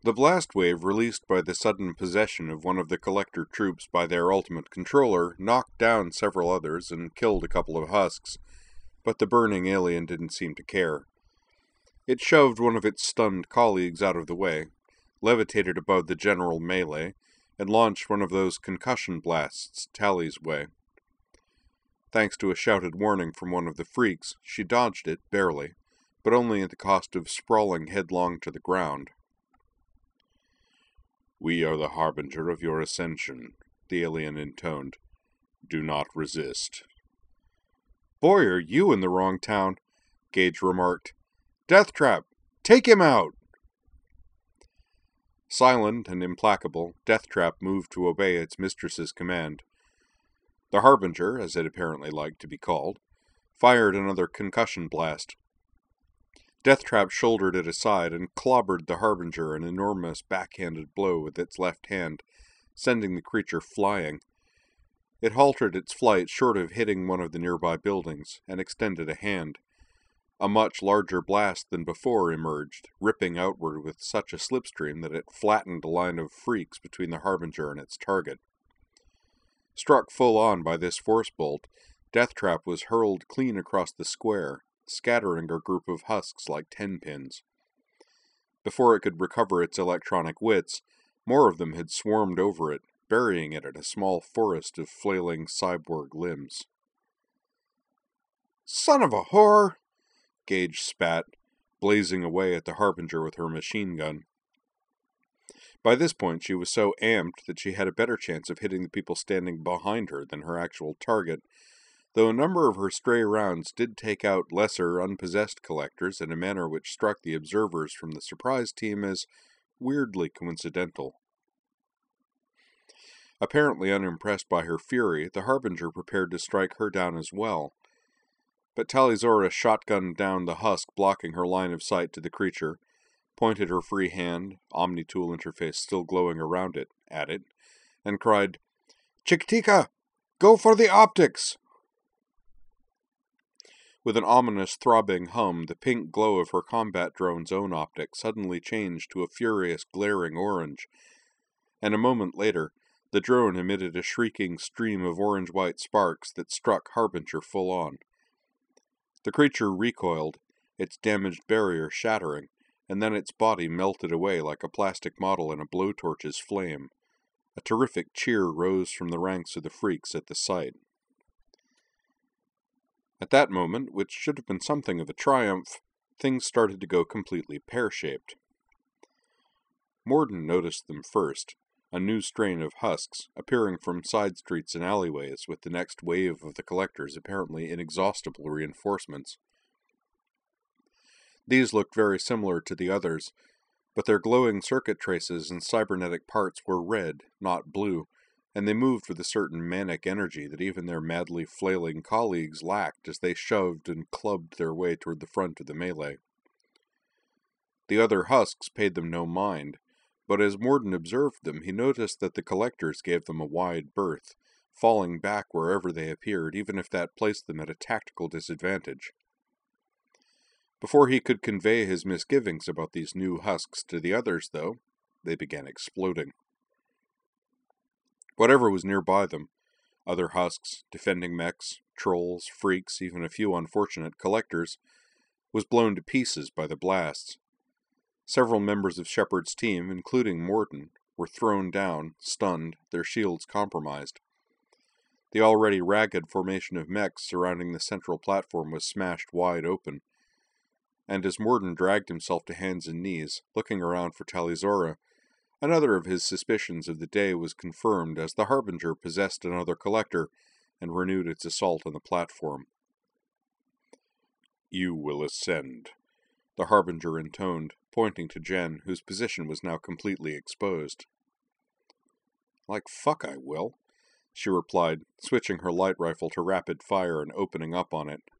The blast wave released by the sudden possession of one of the collector troops by their ultimate controller knocked down several others and killed a couple of husks, but the burning alien didn't seem to care. It shoved one of its stunned colleagues out of the way, levitated above the general melee, and launched one of those concussion blasts Tally's way. Thanks to a shouted warning from one of the freaks, she dodged it, barely, but only at the cost of sprawling headlong to the ground. "We are the harbinger of your ascension," the alien intoned. "Do not resist." "Boy, are you in the wrong town," Gage remarked. "Deathtrap! Take him out!" Silent and implacable, Deathtrap moved to obey its mistress's command. The Harbinger, as it apparently liked to be called, fired another concussion blast. Deathtrap shouldered it aside and clobbered the Harbinger an enormous backhanded blow with its left hand, sending the creature flying. It halted its flight short of hitting one of the nearby buildings, and extended a hand. A much larger blast than before emerged, ripping outward with such a slipstream that it flattened a line of freaks between the Harbinger and its target. Struck full on by this force bolt, Deathtrap was hurled clean across the square, scattering a group of husks like tenpins. Before it could recover its electronic wits, more of them had swarmed over it, burying it in a small forest of flailing cyborg limbs. "Son of a whore!" Gage spat, blazing away at the Harbinger with her machine gun. By this point she was so amped that she had a better chance of hitting the people standing behind her than her actual target, though a number of her stray rounds did take out lesser, unpossessed collectors in a manner which struck the observers from the surprise team as weirdly coincidental. Apparently unimpressed by her fury, the Harbinger prepared to strike her down as well. But Tali'Zorah shotgunned down the husk blocking her line of sight to the creature, pointed her free hand, Omni-Tool interface still glowing around it, at it, and cried, "Chikitika, go for the optics!" With an ominous throbbing hum, the pink glow of her combat drone's own optic suddenly changed to a furious glaring orange, and a moment later, the drone emitted a shrieking stream of orange-white sparks that struck Harbinger full on. The creature recoiled, its damaged barrier shattering, and then its body melted away like a plastic model in a blowtorch's flame. A terrific cheer rose from the ranks of the freaks at the sight. At that moment, which should have been something of a triumph, things started to go completely pear-shaped. Morden noticed them first, a new strain of husks, appearing from side streets and alleyways with the next wave of the collectors' apparently inexhaustible reinforcements. These looked very similar to the others, but their glowing circuit traces and cybernetic parts were red, not blue, and they moved with a certain manic energy that even their madly flailing colleagues lacked as they shoved and clubbed their way toward the front of the melee. The other husks paid them no mind, but as Morden observed them, he noticed that the collectors gave them a wide berth, falling back wherever they appeared, even if that placed them at a tactical disadvantage. Before he could convey his misgivings about these new husks to the others, though, they began exploding. Whatever was nearby them, other husks, defending mechs, trolls, freaks, even a few unfortunate collectors, was blown to pieces by the blasts. Several members of Shepard's team, including Morden, were thrown down, stunned, their shields compromised. The already ragged formation of mechs surrounding the central platform was smashed wide open, and as Morden dragged himself to hands and knees, looking around for Tali'Zorah, another of his suspicions of the day was confirmed as the Harbinger possessed another collector and renewed its assault on the platform. "You will ascend," the Harbinger intoned, pointing to Jen, whose position was now completely exposed. "Like fuck I will," she replied, switching her light rifle to rapid fire and opening up on it.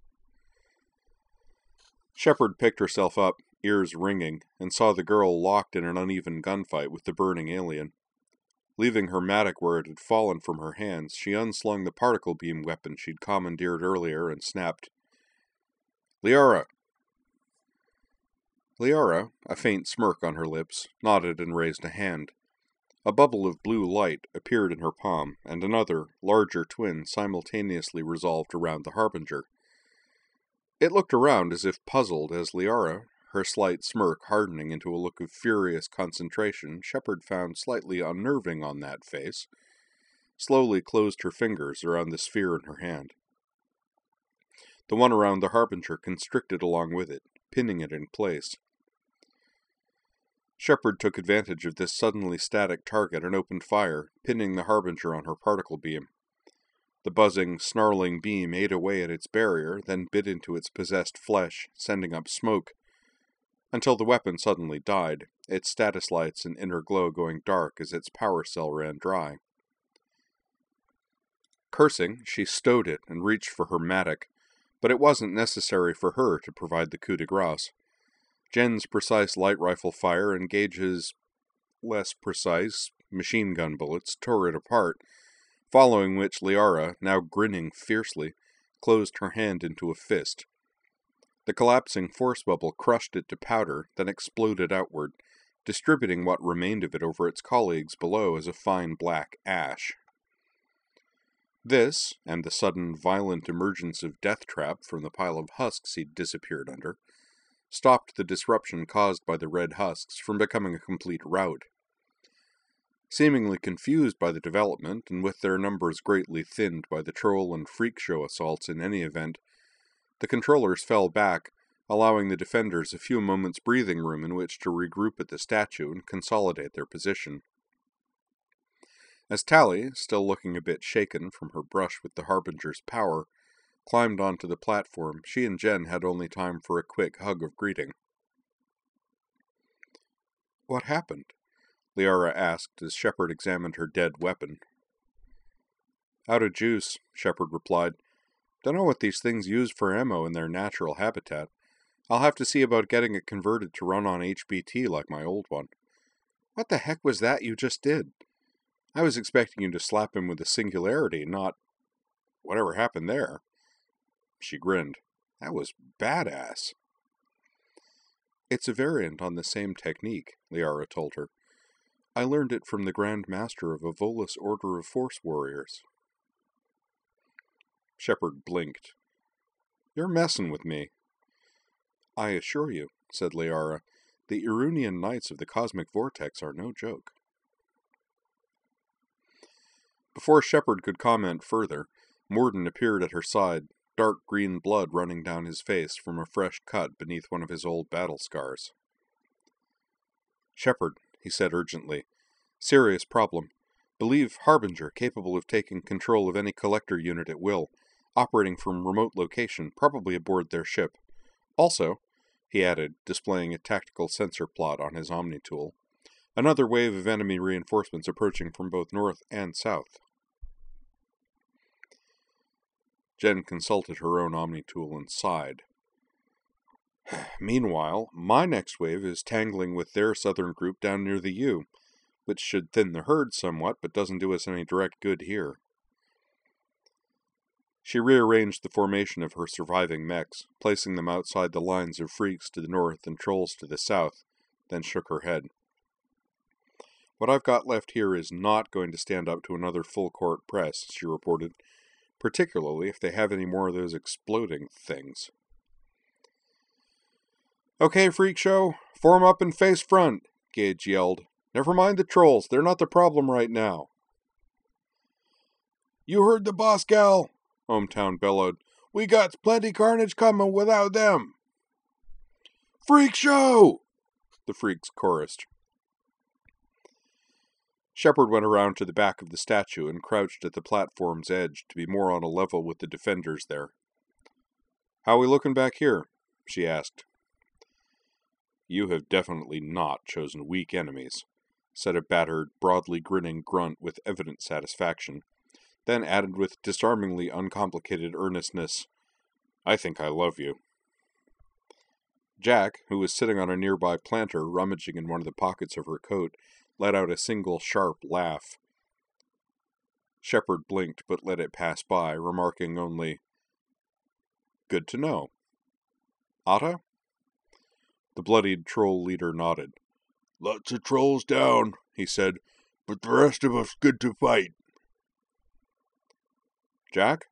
Shepard picked herself up, ears ringing, and saw the girl locked in an uneven gunfight with the burning alien. Leaving her mattock where it had fallen from her hands, she unslung the particle beam weapon she'd commandeered earlier and snapped, "Liara!" Liara, a faint smirk on her lips, nodded and raised a hand. A bubble of blue light appeared in her palm, and another, larger twin simultaneously resolved around the Harbinger. It looked around as if puzzled as Liara, her slight smirk hardening into a look of furious concentration Shepard found slightly unnerving on that face, slowly closed her fingers around the sphere in her hand. The one around the Harbinger constricted along with it, pinning it in place. Shepard took advantage of this suddenly static target and opened fire, pinning the Harbinger on her particle beam. The buzzing, snarling beam ate away at its barrier, then bit into its possessed flesh, sending up smoke, until the weapon suddenly died, its status lights and inner glow going dark as its power cell ran dry. Cursing, she stowed it and reached for her mattock, but it wasn't necessary for her to provide the coup de grace. Jen's precise light rifle fire and Gage's less precise machine gun bullets tore it apart, following which Liara, now grinning fiercely, closed her hand into a fist. The collapsing force bubble crushed it to powder, then exploded outward, distributing what remained of it over its colleagues below as a fine black ash. This, and the sudden violent emergence of Deathtrap from the pile of husks he'd disappeared under, stopped the disruption caused by the red husks from becoming a complete rout. Seemingly confused by the development, and with their numbers greatly thinned by the troll and freak show assaults in any event, the controllers fell back, allowing the defenders a few moments' breathing room in which to regroup at the statue and consolidate their position. As Tally, still looking a bit shaken from her brush with the Harbinger's power, climbed onto the platform, she and Jen had only time for a quick hug of greeting. "What happened?" Liara asked as Shepard examined her dead weapon. "Out of juice," Shepard replied. "Don't know what these things use for ammo in their natural habitat. I'll have to see about getting it converted to run on HBT like my old one." "What the heck was that you just did?" "I was expecting you to slap him with a singularity, not... whatever happened there." She grinned. "That was badass." "It's a variant on the same technique," Liara told her. "I learned it from the Grand Master of a Volus Order of Force Warriors." Shepard blinked. "You're messing with me." "I assure you," said Liara, "the Irunian Knights of the Cosmic Vortex are no joke." Before Shepard could comment further, Morden appeared at her side, dark green blood running down his face from a fresh cut beneath one of his old battle scars. "Shepard," he said urgently, "serious problem. Believe Harbinger capable of taking control of any collector unit at will, operating from remote location, probably aboard their ship. Also," he added, displaying a tactical sensor plot on his Omni-tool, "another wave of enemy reinforcements approaching from both north and south." Jen consulted her own Omni-tool and sighed. "Meanwhile, my next wave is tangling with their southern group down near the U, which should thin the herd somewhat, but doesn't do us any direct good here." She rearranged the formation of her surviving mechs, placing them outside the lines of freaks to the north and trolls to the south, then shook her head. "What I've got left here is not going to stand up to another full-court press," she reported, "particularly if they have any more of those exploding things." "Okay, freak show, form up and face front," Gage yelled. "Never mind the trolls, they're not the problem right now." "You heard the boss, gal," Ohmtown bellowed. "We got plenty carnage coming without them." "Freak show!" the freaks chorused. Shepard went around to the back of the statue and crouched at the platform's edge to be more on a level with the defenders there. "How we looking back here?" she asked. "You have definitely not chosen weak enemies," said a battered, broadly grinning grunt with evident satisfaction, then added with disarmingly uncomplicated earnestness, "I think I love you." Jack, who was sitting on a nearby planter rummaging in one of the pockets of her coat, let out a single sharp laugh. Shepard blinked but let it pass by, remarking only, "Good to know. Atta?" The bloodied troll leader nodded. "Lots of trolls down," he said, "but the rest of us good to fight." Jack?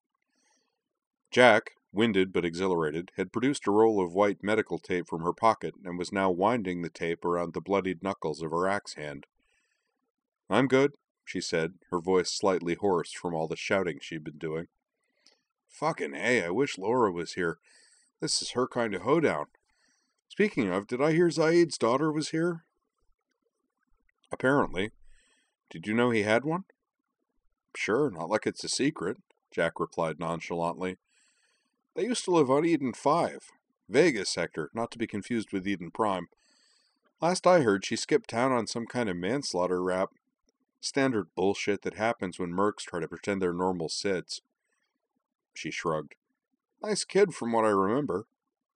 Jack, winded but exhilarated, had produced a roll of white medical tape from her pocket and was now winding the tape around the bloodied knuckles of her axe hand. "I'm good," she said, her voice slightly hoarse from all the shouting she'd been doing. "Fucking A, I wish Laura was here. This is her kind of hoedown. Speaking of, did I hear Zaid's daughter was here?" "Apparently. Did you know he had one?" "Sure, not like it's a secret," Jack replied nonchalantly. "They used to live on Eden 5. Vegas sector, not to be confused with Eden Prime. Last I heard, she skipped town on some kind of manslaughter rap. Standard bullshit that happens when mercs try to pretend they're normal Siths." She shrugged. "Nice kid from what I remember."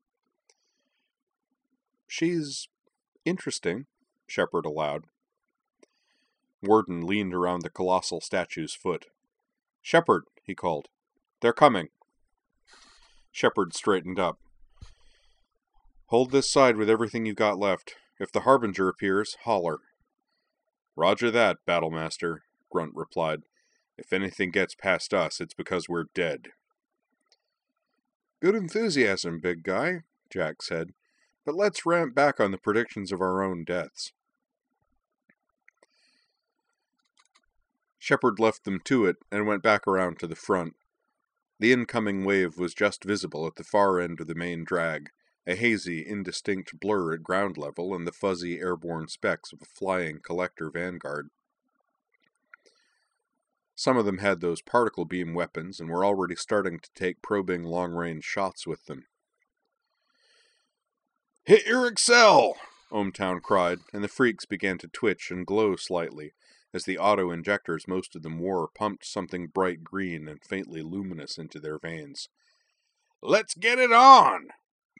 "She's interesting," Shepard allowed. Warden leaned around the colossal statue's foot. "Shepard," he called. "They're coming." Shepard straightened up. "Hold this side with everything you've got left. If the Harbinger appears, holler." "Roger that, Battlemaster," Grunt replied. "If anything gets past us, it's because we're dead." "Good enthusiasm, big guy," Jack said. "But let's ramp back on the predictions of our own deaths." Shepard left them to it and went back around to the front. The incoming wave was just visible at the far end of the main drag, a hazy, indistinct blur at ground level and the fuzzy airborne specks of a flying collector vanguard. Some of them had those particle beam weapons and were already starting to take probing long-range shots with them. "Hit your Excel!" Ohmtown cried, and the freaks began to twitch and glow slightly, as the auto-injectors most of them wore pumped something bright green and faintly luminous into their veins. "Let's get it on!"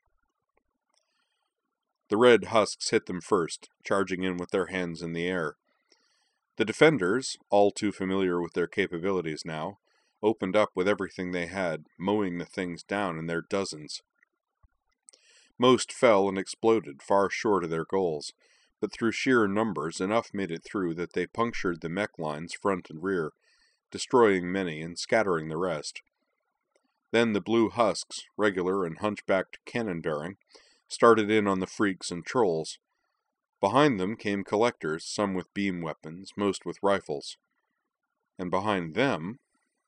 The red husks hit them first, charging in with their hands in the air. The defenders, all too familiar with their capabilities now, opened up with everything they had, mowing the things down in their dozens. Most fell and exploded far short of their goals, but through sheer numbers enough made it through that they punctured the mech lines front and rear, destroying many and scattering the rest. Then the blue husks, regular and hunchbacked cannon-bearing, started in on the freaks and trolls. Behind them came collectors, some with beam weapons, most with rifles. And behind them...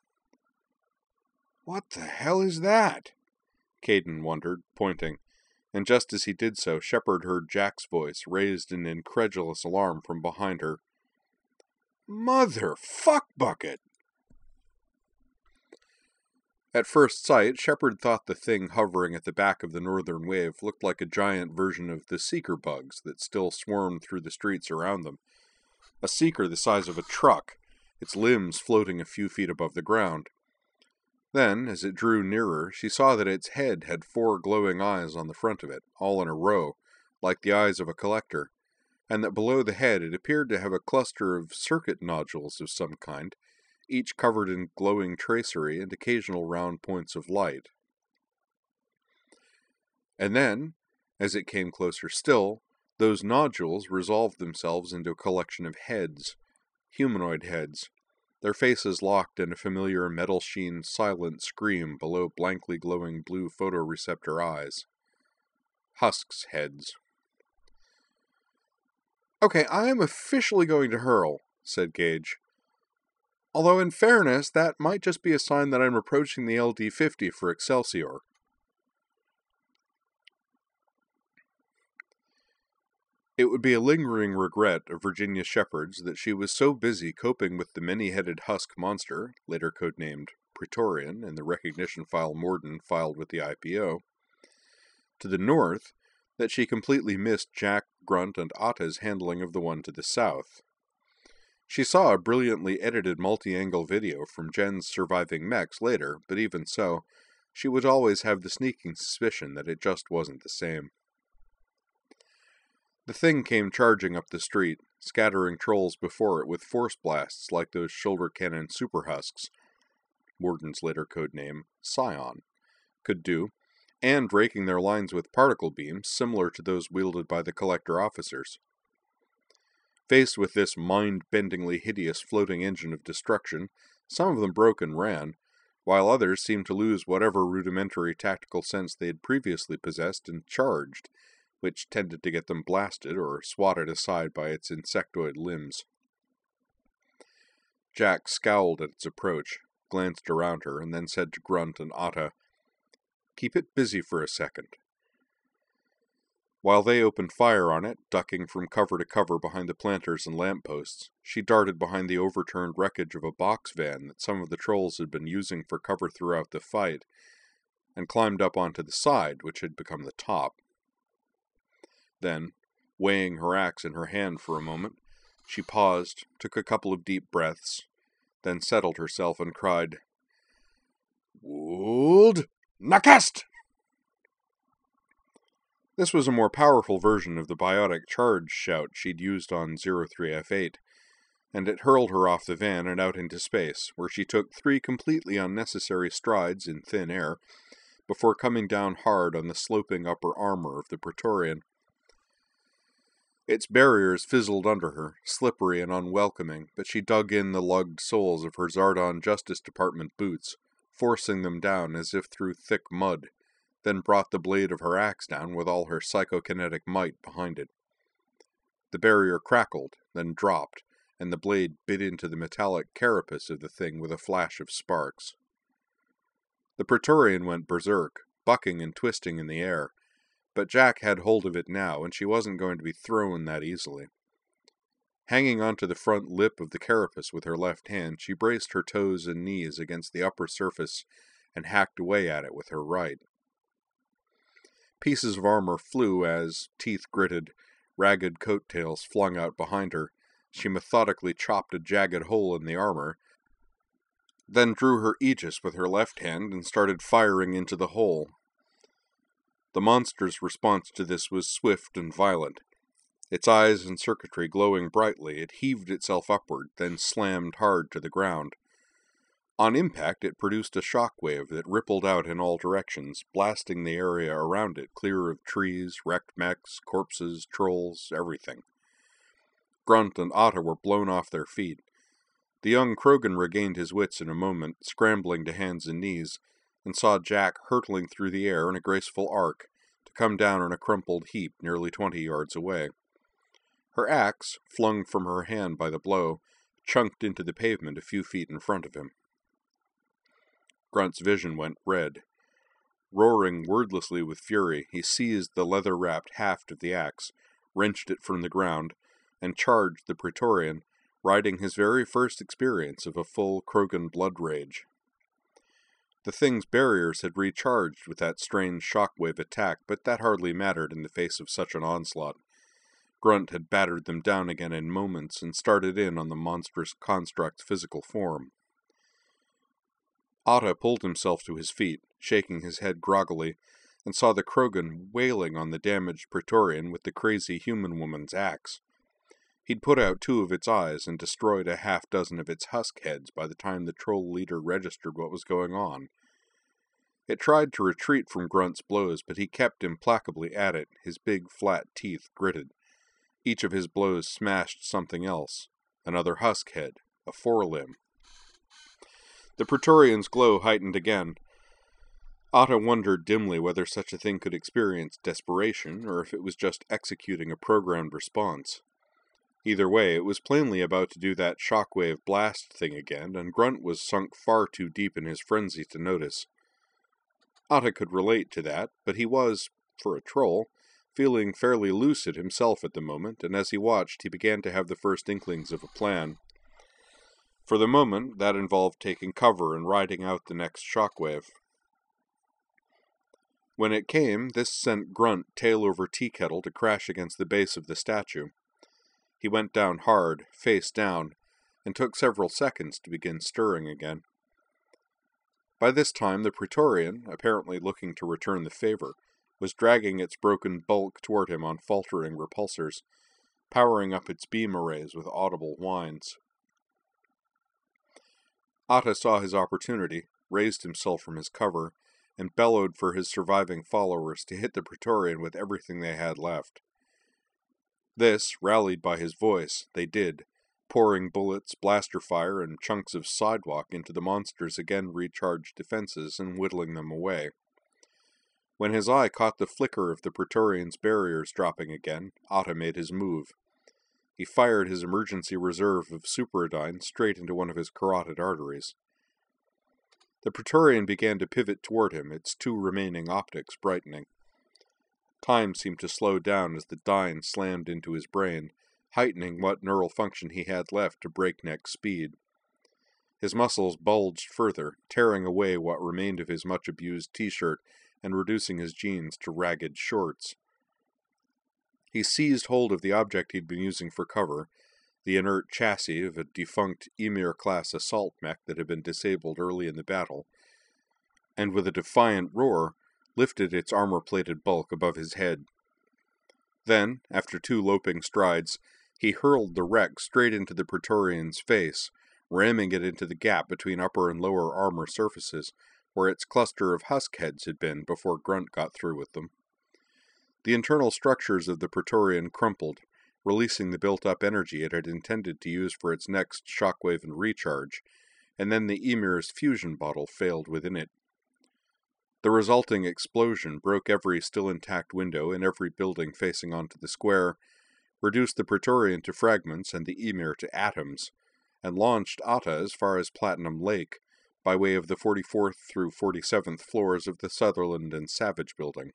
"What the hell is that?" Kaidan wondered, pointing, and just as he did so, Shepard heard Jack's voice, raised in incredulous alarm from behind her. "Mother fuck bucket!" At first sight, Shepard thought the thing hovering at the back of the northern wave looked like a giant version of the seeker bugs that still swarmed through the streets around them. A seeker the size of a truck, its limbs floating a few feet above the ground. Then, as it drew nearer, she saw that its head had 4 glowing eyes on the front of it, all in a row, like the eyes of a collector, and that below the head it appeared to have a cluster of circuit nodules of some kind, each covered in glowing tracery and occasional round points of light. And then, as it came closer still, those nodules resolved themselves into a collection of heads, humanoid heads, their faces locked in a familiar metal-sheen silent scream below blankly glowing blue photoreceptor eyes. Husks' heads. "Okay, I am officially going to hurl," said Gage. "Although, in fairness, that might just be a sign that I'm approaching the LD-50 for Excelsior." It would be a lingering regret of Virginia Shepard's that she was so busy coping with the many-headed husk monster, later codenamed Praetorian in the recognition file Morden filed with the IPO, to the north, that she completely missed Jack, Grunt, and Atta's handling of the one to the south. She saw a brilliantly edited multi-angle video from Jen's surviving mechs later, but even so, she would always have the sneaking suspicion that it just wasn't the same. The thing came charging up the street, scattering trolls before it with force blasts like those shoulder cannon super husks, Morden's later codename, Scion, could do, and raking their lines with particle beams similar to those wielded by the collector officers. Faced with this mind-bendingly hideous floating engine of destruction, some of them broke and ran, while others seemed to lose whatever rudimentary tactical sense they had previously possessed and charged, which tended to get them blasted or swatted aside by its insectoid limbs. Jack scowled at its approach, glanced around her, and then said to Grunt and Atta, "Keep it busy for a second." While they opened fire on it, ducking from cover to cover behind the planters and lampposts, she darted behind the overturned wreckage of a box van that some of the trolls had been using for cover throughout the fight, and climbed up onto the side, which had become the top. Then, weighing her axe in her hand for a moment, she paused, took a couple of deep breaths, then settled herself and cried, "Wold Nakast!" This was a more powerful version of the biotic charge shout she'd used on 03F8, and it hurled her off the van and out into space, where she took 3 completely unnecessary strides in thin air, before coming down hard on the sloping upper armor of the Praetorian. Its barriers fizzled under her, slippery and unwelcoming, but she dug in the lugged soles of her Zardon Justice Department boots, forcing them down as if through thick mud, then brought the blade of her axe down with all her psychokinetic might behind it. The barrier crackled, then dropped, and the blade bit into the metallic carapace of the thing with a flash of sparks. The Praetorian went berserk, bucking and twisting in the air, but Jack had hold of it now, and she wasn't going to be thrown that easily. Hanging onto the front lip of the carapace with her left hand, she braced her toes and knees against the upper surface and hacked away at it with her right. Pieces of armor flew as, teeth gritted, ragged coattails flung out behind her. She methodically chopped a jagged hole in the armor, then drew her aegis with her left hand and started firing into the hole. The monster's response to this was swift and violent. Its eyes and circuitry glowing brightly, it heaved itself upward, then slammed hard to the ground. On impact, it produced a shockwave that rippled out in all directions, blasting the area around it clear of trees, wrecked mechs, corpses, trolls, everything. Grunt and Atta were blown off their feet. The young Krogan regained his wits in a moment, scrambling to hands and knees, and saw Jack hurtling through the air in a graceful arc, to come down in a crumpled heap nearly 20 yards away. Her axe, flung from her hand by the blow, chunked into the pavement a few feet in front of him. Grunt's vision went red. Roaring wordlessly with fury, he seized the leather-wrapped haft of the axe, wrenched it from the ground, and charged the Praetorian, riding his very first experience of a full Krogan blood rage. The thing's barriers had recharged with that strange shockwave attack, but that hardly mattered in the face of such an onslaught. Grunt had battered them down again in moments and started in on the monstrous construct's physical form. Atta pulled himself to his feet, shaking his head groggily, and saw the Krogan wailing on the damaged Praetorian with the crazy human woman's axe. He'd put out 2 of its eyes and destroyed a half-dozen of its husk heads by the time the troll leader registered what was going on. It tried to retreat from Grunt's blows, but he kept implacably at it, his big flat teeth gritted. Each of his blows smashed something else, another husk head, a forelimb. The Praetorian's glow heightened again. Atta wondered dimly whether such a thing could experience desperation, or if it was just executing a programmed response. Either way, it was plainly about to do that shockwave blast thing again, and Grunt was sunk far too deep in his frenzy to notice. Atta could relate to that, but he was, for a troll, feeling fairly lucid himself at the moment, and as he watched, he began to have the first inklings of a plan. For the moment, that involved taking cover and riding out the next shockwave. When it came, this sent Grunt tail over tea kettle to crash against the base of the statue. He went down hard, face down, and took several seconds to begin stirring again. By this time, the Praetorian, apparently looking to return the favor, was dragging its broken bulk toward him on faltering repulsors, powering up its beam arrays with audible whines. Atta saw his opportunity, raised himself from his cover, and bellowed for his surviving followers to hit the Praetorian with everything they had left. This, rallied by his voice, they did, pouring bullets, blaster fire, and chunks of sidewalk into the monster's again recharged defenses and whittling them away. When his eye caught the flicker of the Praetorian's barriers dropping again, Atta made his move. He fired his emergency reserve of superidine straight into one of his carotid arteries. The Praetorian began to pivot toward him, its two remaining optics brightening. Time seemed to slow down as the dyne slammed into his brain, heightening what neural function he had left to breakneck speed. His muscles bulged further, tearing away what remained of his much-abused t-shirt and reducing his jeans to ragged shorts. He seized hold of the object he'd been using for cover, the inert chassis of a defunct Emir-class assault mech that had been disabled early in the battle, and with a defiant roar, lifted its armor-plated bulk above his head. Then, after 2 loping strides, he hurled the wreck straight into the Praetorian's face, ramming it into the gap between upper and lower armor surfaces, where its cluster of husk heads had been before Grunt got through with them. The internal structures of the Praetorian crumpled, releasing the built-up energy it had intended to use for its next shockwave and recharge, and then the Emir's fusion bottle failed within it. The resulting explosion broke every still-intact window in every building facing onto the square, reduced the Praetorian to fragments and the Emir to atoms, and launched Atta as far as Platinum Lake, by way of the 44th through 47th floors of the Sutherland and Savage building.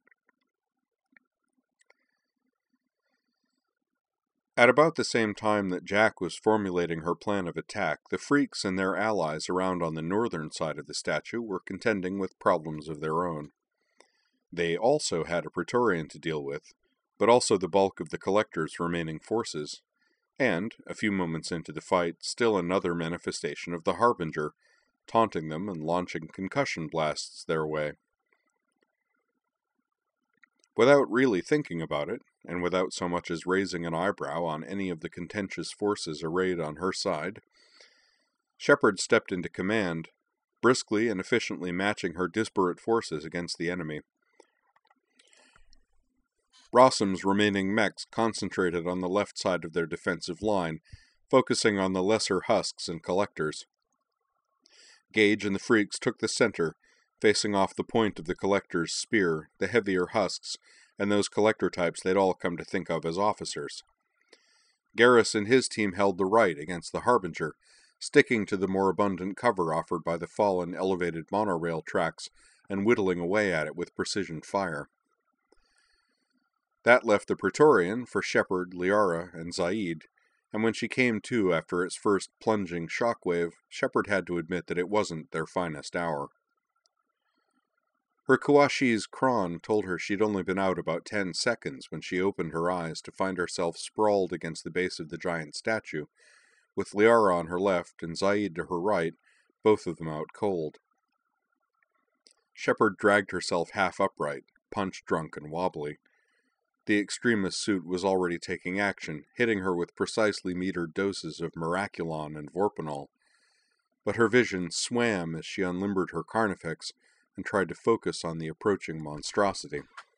At about the same time that Jack was formulating her plan of attack, the Freaks and their allies around on the northern side of the statue were contending with problems of their own. They also had a Praetorian to deal with, but also the bulk of the Collector's remaining forces, and, a few moments into the fight, still another manifestation of the Harbinger, taunting them and launching concussion blasts their way. Without really thinking about it, and without so much as raising an eyebrow on any of the contentious forces arrayed on her side, Shepard stepped into command, briskly and efficiently matching her disparate forces against the enemy. Rossum's remaining mechs concentrated on the left side of their defensive line, focusing on the lesser husks and collectors. Gage and the Freaks took the center, facing off the point of the Collector's spear, the heavier husks, and those collector types they'd all come to think of as officers. Garrus and his team held the right against the Harbinger, sticking to the more abundant cover offered by the fallen elevated monorail tracks and whittling away at it with precision fire. That left the Praetorian for Shepard, Liara, and Zaid, and when she came to after its first plunging shockwave, Shepard had to admit that it wasn't their finest hour. Her Kawashi's Kron told her she'd only been out about 10 seconds when she opened her eyes to find herself sprawled against the base of the giant statue, with Liara on her left and Zaid to her right, both of them out cold. Shepard dragged herself half upright, punch-drunk and wobbly. The extremist suit was already taking action, hitting her with precisely metered doses of Miraculon and Vorpanol, but her vision swam as she unlimbered her Carnifex and tried to focus on the approaching monstrosity.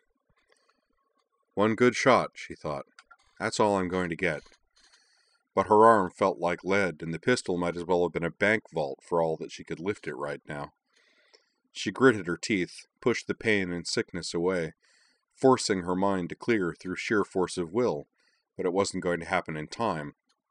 One good shot, she thought. That's all I'm going to get. But her arm felt like lead, and the pistol might as well have been a bank vault for all that she could lift it right now. She gritted her teeth, pushed the pain and sickness away, forcing her mind to clear through sheer force of will, but it wasn't going to happen in time.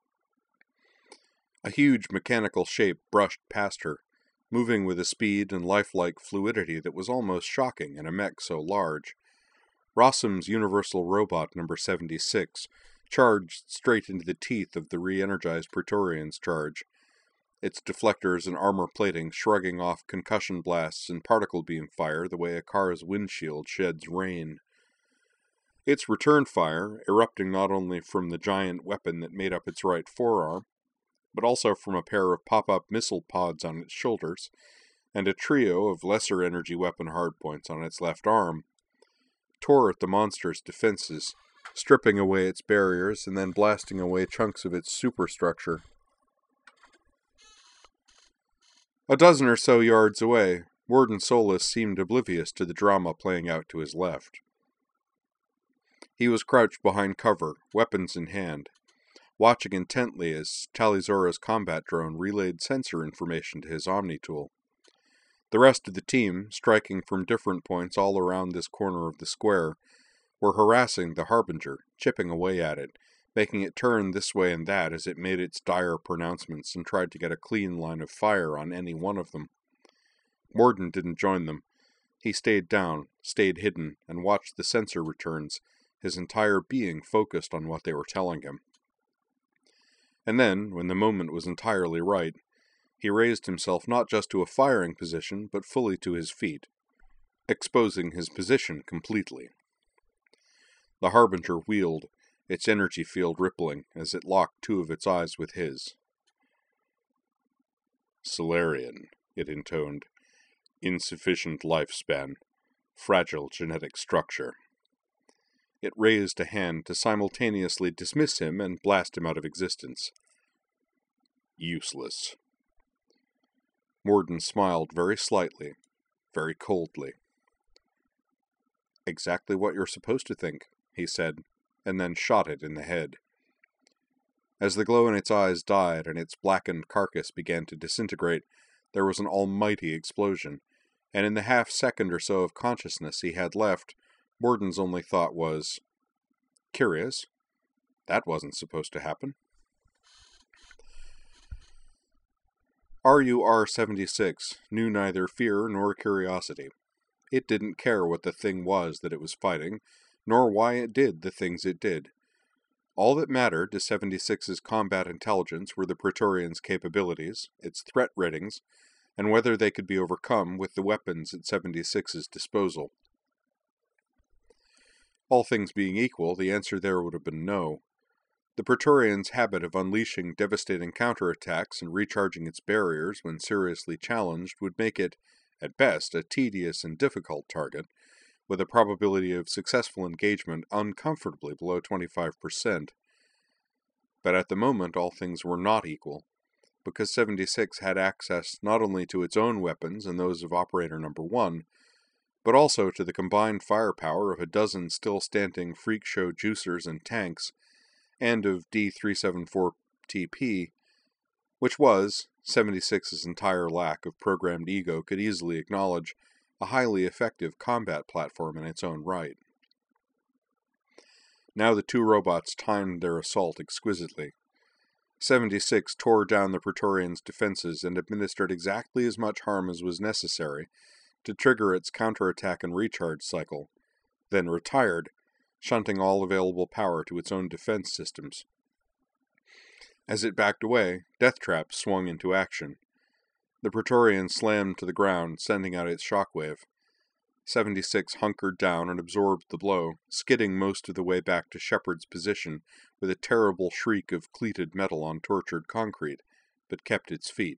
A huge mechanical shape brushed past her, moving with a speed and lifelike fluidity that was almost shocking in a mech so large. Rossum's Universal Robot number 76 charged straight into the teeth of the re-energized Praetorian's charge, its deflectors and armor plating shrugging off concussion blasts and particle beam fire the way a car's windshield sheds rain. Its return fire, erupting not only from the giant weapon that made up its right forearm, but also from a pair of pop-up missile pods on its shoulders, and a trio of lesser energy weapon hardpoints on its left arm, tore at the monster's defenses, stripping away its barriers and then blasting away chunks of its superstructure. A dozen or so yards away, Warden Solus seemed oblivious to the drama playing out to his left. He was crouched behind cover, weapons in hand, watching intently as Tali'Zora's combat drone relayed sensor information to his Omni tool. The rest of the team, striking from different points all around this corner of the square, were harassing the Harbinger, chipping away at it, making it turn this way and that as it made its dire pronouncements and tried to get a clean line of fire on any one of them. Warden didn't join them. He stayed down, stayed hidden, and watched the sensor returns, his entire being focused on what they were telling him. And then, when the moment was entirely right, he raised himself not just to a firing position, but fully to his feet, exposing his position completely. The Harbinger wheeled, its energy field rippling as it locked two of its eyes with his. "Salarian," it intoned. "Insufficient lifespan. Fragile genetic structure." It raised a hand to simultaneously dismiss him and blast him out of existence. "Useless." Warden smiled very slightly, very coldly. "Exactly what you're supposed to think," he said, and then shot it in the head. As the glow in its eyes died and its blackened carcass began to disintegrate, there was an almighty explosion, and in the half-second or so of consciousness he had left, Warden's only thought was, "Curious. That wasn't supposed to happen." RUR-76 knew neither fear nor curiosity. It didn't care what the thing was that it was fighting, nor why it did the things it did. All that mattered to 76's combat intelligence were the Praetorians' capabilities, its threat ratings, and whether they could be overcome with the weapons at 76's disposal. All things being equal, the answer there would have been no. The Praetorians' habit of unleashing devastating counterattacks and recharging its barriers when seriously challenged would make it, at best, a tedious and difficult target, with a probability of successful engagement uncomfortably below 25%. But at the moment all things were not equal, because 76 had access not only to its own weapons and those of Operator Number 1, but also to the combined firepower of a dozen still-standing freak show juicers and tanks, and of D-374-TP, which was, 76's entire lack of programmed ego could easily acknowledge, a highly effective combat platform in its own right. Now the two robots timed their assault exquisitely. 76 tore down the Praetorians' defenses and administered exactly as much harm as was necessary to trigger its counterattack and recharge cycle, then retired, shunting all available power to its own defense systems. As it backed away, Deathtrap swung into action. The Praetorian slammed to the ground, sending out its shockwave. 76 hunkered down and absorbed the blow, skidding most of the way back to Shepard's position with a terrible shriek of cleated metal on tortured concrete, but kept its feet.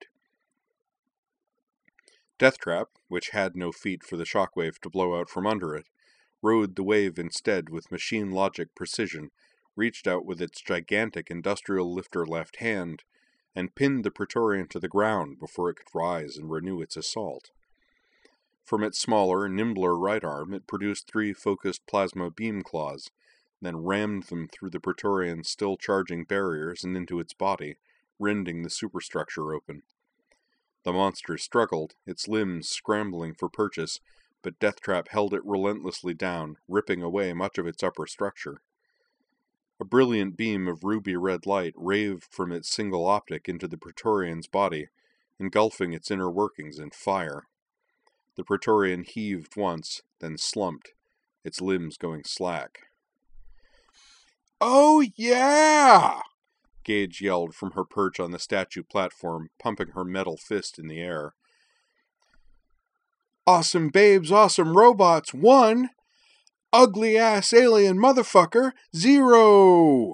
Deathtrap, which had no feet for the shockwave to blow out from under it, rode the wave instead with machine logic precision, reached out with its gigantic industrial lifter left hand, and pinned the Praetorian to the ground before it could rise and renew its assault. From its smaller, nimbler right arm it produced 3 focused plasma beam claws, then rammed them through the Praetorian's still charging barriers and into its body, rending the superstructure open. The monster struggled, its limbs scrambling for purchase, but Deathtrap held it relentlessly down, ripping away much of its upper structure. A brilliant beam of ruby-red light raved from its single optic into the Praetorian's body, engulfing its inner workings in fire. The Praetorian heaved once, then slumped, its limbs going slack. "Oh yeah!" Gage yelled from her perch on the statue platform, pumping her metal fist in the air. "Awesome babes, awesome robots, 1! Ugly-ass alien motherfucker, 0!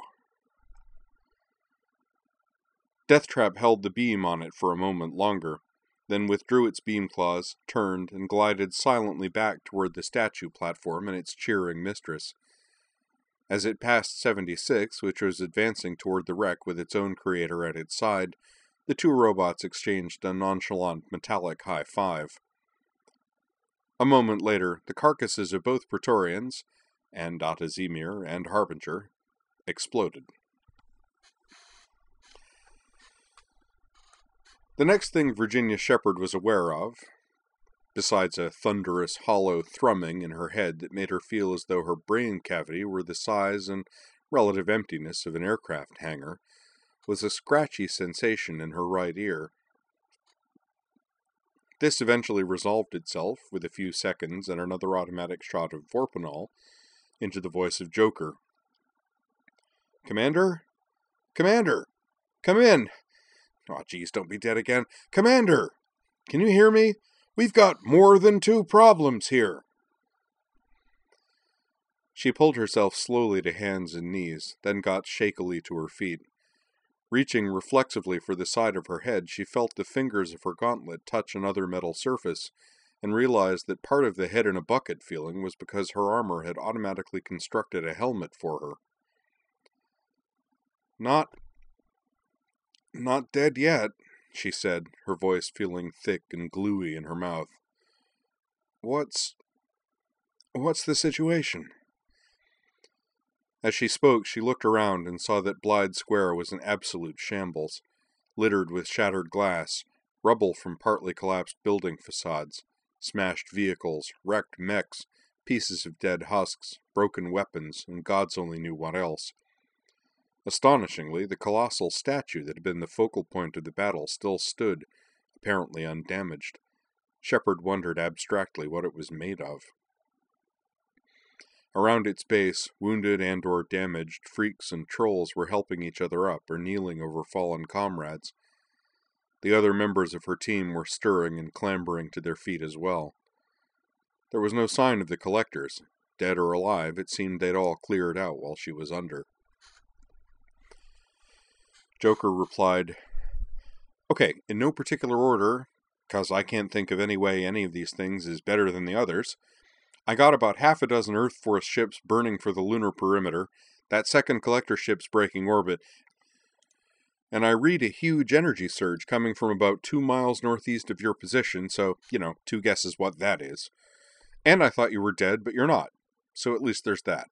Deathtrap held the beam on it for a moment longer, then withdrew its beam claws, turned, and glided silently back toward the statue platform and its cheering mistress. As it passed 76, which was advancing toward the wreck with its own creator at its side, the two robots exchanged a nonchalant metallic high five. A moment later, the carcasses of both Praetorians, and Atazimir and Harbinger, exploded. The next thing Virginia Shepherd was aware of, besides a thunderous, hollow thrumming in her head that made her feel as though her brain cavity were the size and relative emptiness of an aircraft hangar, was a scratchy sensation in her right ear. This eventually resolved itself, with a few seconds and another automatic shot of Vorpanol, into the voice of Joker. "Commander? Commander! Come in! Aw, geez, don't be dead again. Commander! Can you hear me? We've got more than 2 problems here." She pulled herself slowly to hands and knees, then got shakily to her feet. Reaching reflexively for the side of her head, she felt the fingers of her gauntlet touch another metal surface, and realized that part of the head in a bucket feeling was because her armor had automatically constructed a helmet for her. Not dead yet," she said, her voice feeling thick and gluey in her mouth. What's the situation?" As she spoke, she looked around and saw that Blythe Square was an absolute shambles, littered with shattered glass, rubble from partly collapsed building facades, smashed vehicles, wrecked mechs, pieces of dead husks, broken weapons, and gods only knew what else. Astonishingly, the colossal statue that had been the focal point of the battle still stood, apparently undamaged. Shepherd wondered abstractly what it was made of. Around its base, wounded and or damaged freaks and trolls were helping each other up or kneeling over fallen comrades. The other members of her team were stirring and clambering to their feet as well. There was no sign of the collectors. Dead or alive, it seemed they'd all cleared out while she was under. Joker replied, "Okay, in no particular order, 'cause I can't think of any way any of these things is better than the others. I got about 6 Earth Force ships burning for the lunar perimeter, that second collector ship's breaking orbit, and I read a huge energy surge coming from about 2 miles northeast of your position, so, 2 guesses what that is. And I thought you were dead, but you're not, so at least there's that."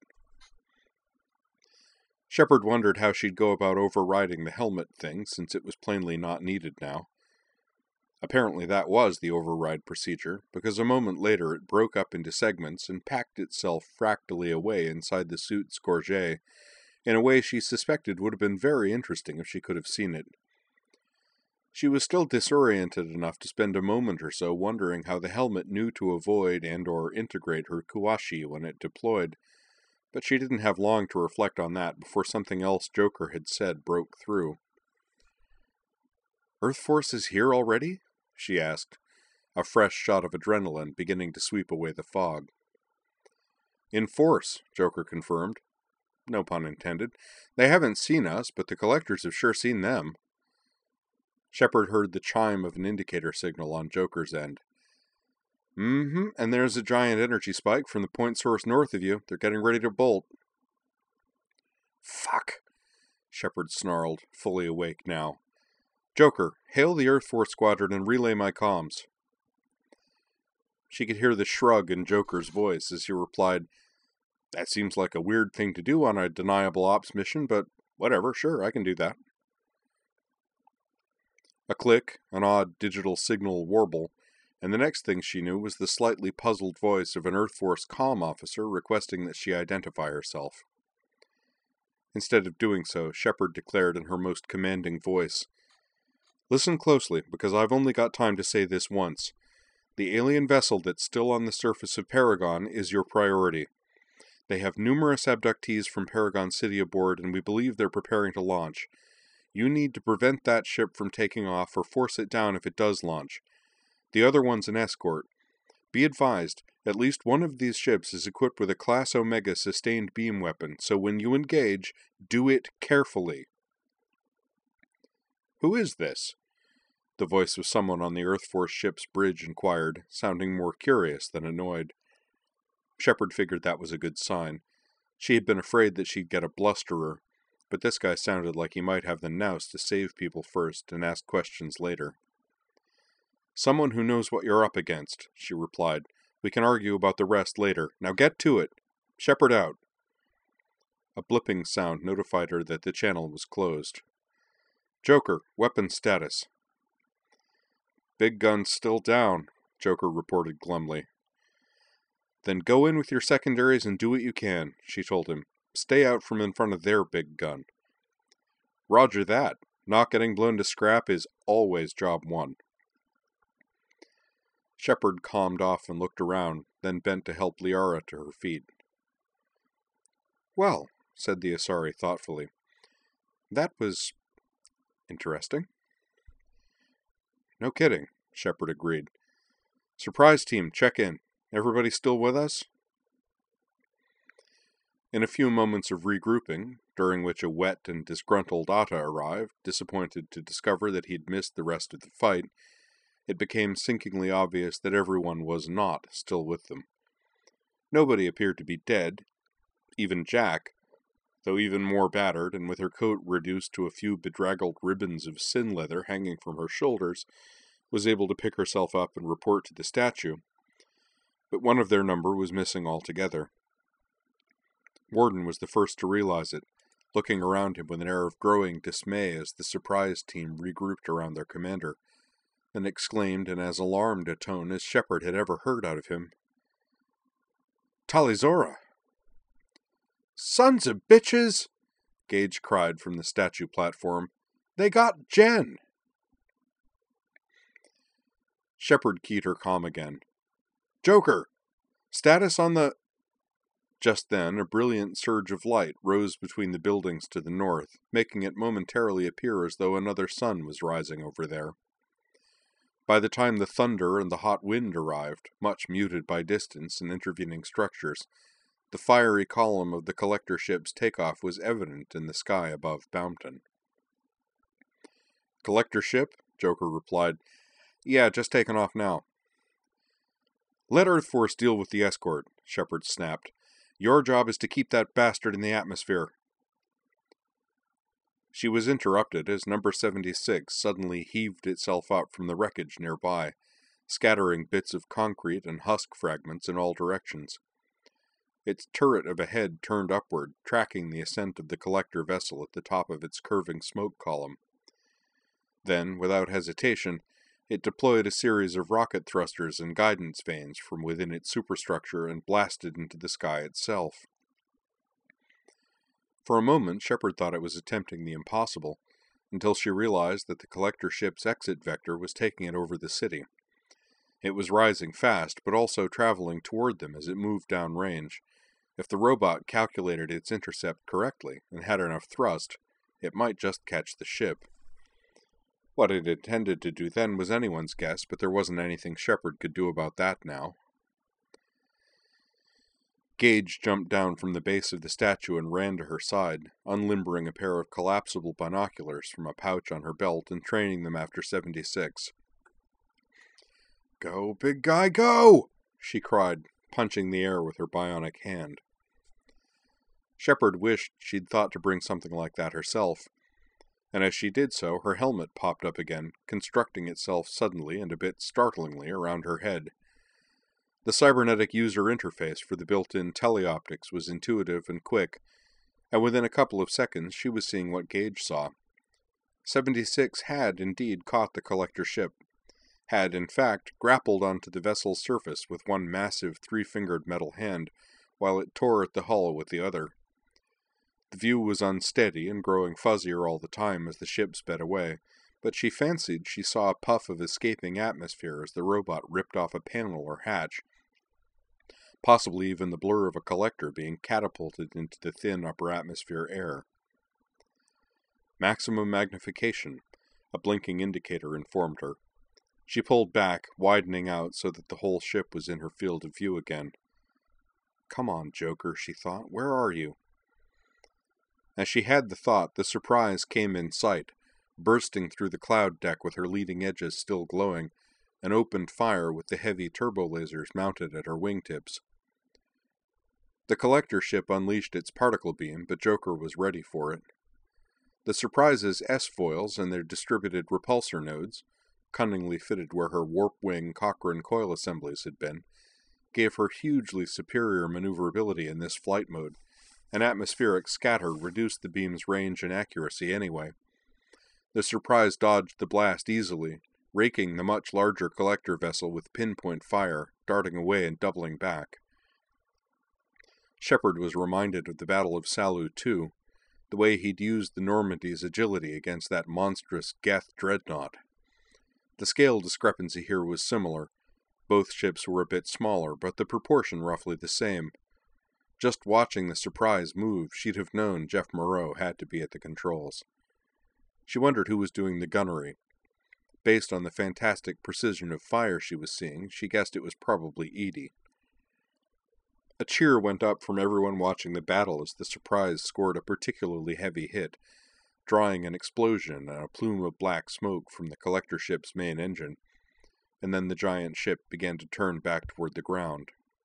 Shepherd wondered how she'd go about overriding the helmet thing, since it was plainly not needed now. Apparently that was the override procedure, because a moment later it broke up into segments and packed itself fractally away inside the suit's gorget, in a way she suspected would have been very interesting if she could have seen it. She was still disoriented enough to spend a moment or so wondering how the helmet knew to avoid and or integrate her Kuashi when it deployed, but she didn't have long to reflect on that before something else Joker had said broke through. "Earth Force is here already?" she asked, a fresh shot of adrenaline beginning to sweep away the fog. "In force," Joker confirmed. No pun intended. "They haven't seen us, but the collectors have sure seen them." Shepherd heard the chime of an indicator signal on Joker's end. And there's a giant energy spike from the point source north of you. They're getting ready to bolt." "Fuck," Shepherd snarled, fully awake now. "Joker, hail the Earth Force Squadron and relay my comms." She could hear the shrug in Joker's voice as he replied, "That seems like a weird thing to do on a deniable ops mission, but whatever, sure, I can do that." A click, an odd digital signal warble, and the next thing she knew was the slightly puzzled voice of an Earth Force comm officer requesting that she identify herself. Instead of doing so, Shepherd declared in her most commanding voice, "Listen closely, because I've only got time to say this once. The alien vessel that's still on the surface of Paragon is your priority. They have numerous abductees from Paragon City aboard, and we believe they're preparing to launch. You need to prevent that ship from taking off or force it down if it does launch. The other one's an escort. Be advised, at least one of these ships is equipped with a Class Omega sustained beam weapon, so when you engage, do it carefully." "Who is this?" the voice of someone on the Earth Force ship's bridge inquired, sounding more curious than annoyed. Shepherd figured that was a good sign. She had been afraid that she'd get a blusterer, but this guy sounded like he might have the nous to save people first and ask questions later. "Someone who knows what you're up against," she replied, We can argue about the rest later. Now get to it. Shepard out. A blipping sound notified her that the channel was closed. Joker, weapon status. Big gun's still down, Joker reported glumly. Then go in with your secondaries and do what you can, she told him. Stay out from in front of their big gun. Roger that. Not getting blown to scrap is always job one. Shepard calmed off and looked around, then bent to help Liara to her feet. Well, said the Asari thoughtfully, that was interesting. No kidding, Shepard agreed. Surprise team, check in. Everybody still with us? In a few moments of regrouping, during which a wet and disgruntled Atta arrived, disappointed to discover that he'd missed the rest of the fight, it became sinkingly obvious that everyone was not still with them. Nobody appeared to be dead. Even Jack, though even more battered and with her coat reduced to a few bedraggled ribbons of sin leather hanging from her shoulders, was able to pick herself up and report to the statue. But one of their number was missing altogether. Warden was the first to realize it, looking around him with an air of growing dismay as the surprise team regrouped around their commander, then exclaimed in as alarmed a tone as Shepard had ever heard out of him. Tali'Zorah! Sons of bitches! Gage cried from the statue platform. They got Jen! Shepard keyed her comm again. Joker! Status on the... Just then, a brilliant surge of light rose between the buildings to the north, making it momentarily appear as though another sun was rising over there. By the time the thunder and the hot wind arrived, much muted by distance and intervening structures, the fiery column of the collector ship's takeoff was evident in the sky above Bounton. Collector ship? Joker replied. Yeah, just taking off now. Let Earth Force deal with the escort, Shepard snapped. Your job is to keep that bastard in the atmosphere. She was interrupted as number 76 suddenly heaved itself up from the wreckage nearby, scattering bits of concrete and husk fragments in all directions. Its turret of a head turned upward, tracking the ascent of the collector vessel at the top of its curving smoke column. Then, without hesitation, it deployed a series of rocket thrusters and guidance vanes from within its superstructure and blasted into the sky itself. For a moment, Shepard thought it was attempting the impossible, until she realized that the collector ship's exit vector was taking it over the city. It was rising fast, but also traveling toward them as it moved downrange. If the robot calculated its intercept correctly and had enough thrust, it might just catch the ship. What it intended to do then was anyone's guess, but there wasn't anything Shepard could do about that now. Gage jumped down from the base of the statue and ran to her side, unlimbering a pair of collapsible binoculars from a pouch on her belt and training them after 76. Go, big guy, go! She cried, punching the air with her bionic hand. Shepard wished she'd thought to bring something like that herself, and as she did so, her helmet popped up again, constructing itself suddenly and a bit startlingly around her head. The cybernetic user interface for the built-in teleoptics was intuitive and quick, and within a couple of seconds she was seeing what Gage saw. 76 had indeed caught the collector ship, had in fact grappled onto the vessel's surface with one massive three-fingered metal hand, while it tore at the hull with the other. The view was unsteady and growing fuzzier all the time as the ship sped away, but she fancied she saw a puff of escaping atmosphere as the robot ripped off a panel or hatch, possibly even the blur of a collector being catapulted into the thin upper atmosphere air. Maximum magnification, a blinking indicator informed her. She pulled back, widening out so that the whole ship was in her field of view again. Come on, Joker, she thought. Where are you? As she had the thought, the surprise came in sight, bursting through the cloud deck with her leading edges still glowing, and opened fire with the heavy turbo lasers mounted at her wingtips. The collector ship unleashed its particle beam, but Joker was ready for it. The surprise's S-foils and their distributed repulsor nodes, cunningly fitted where her warp-wing Cochrane coil assemblies had been, gave her hugely superior maneuverability in this flight mode. An atmospheric scatter reduced the beam's range and accuracy anyway. The Surprise dodged the blast easily, raking the much larger collector vessel with pinpoint fire, darting away and doubling back. Shepard was reminded of the Battle of Salu too, the way he'd used the Normandy's agility against that monstrous Geth dreadnought. The scale discrepancy here was similar. Both ships were a bit smaller, but the proportion roughly the same. Just watching the Surprise move, she'd have known Jeff Moreau had to be at the controls. She wondered who was doing the gunnery. Based on the fantastic precision of fire she was seeing, she guessed it was probably Edie. A cheer went up from everyone watching the battle as the Surprise scored a particularly heavy hit, drawing an explosion and a plume of black smoke from the collector ship's main engine, and then the giant ship began to turn back toward the ground.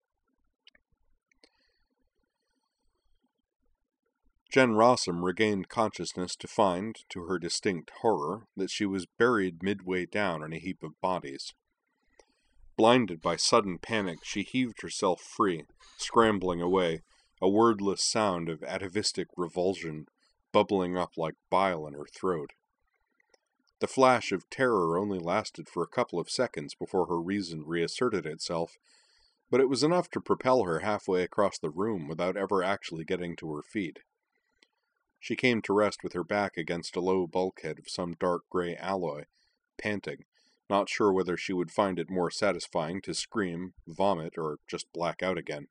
Jen Rossum regained consciousness to find, to her distinct horror, that she was buried midway down in a heap of bodies. Blinded by sudden panic, she heaved herself free, scrambling away, a wordless sound of atavistic revulsion bubbling up like bile in her throat. The flash of terror only lasted for a couple of seconds before her reason reasserted itself, but it was enough to propel her halfway across the room without ever actually getting to her feet. She came to rest with her back against a low bulkhead of some dark gray alloy, panting, not sure whether she would find it more satisfying to scream, vomit, or just black out again.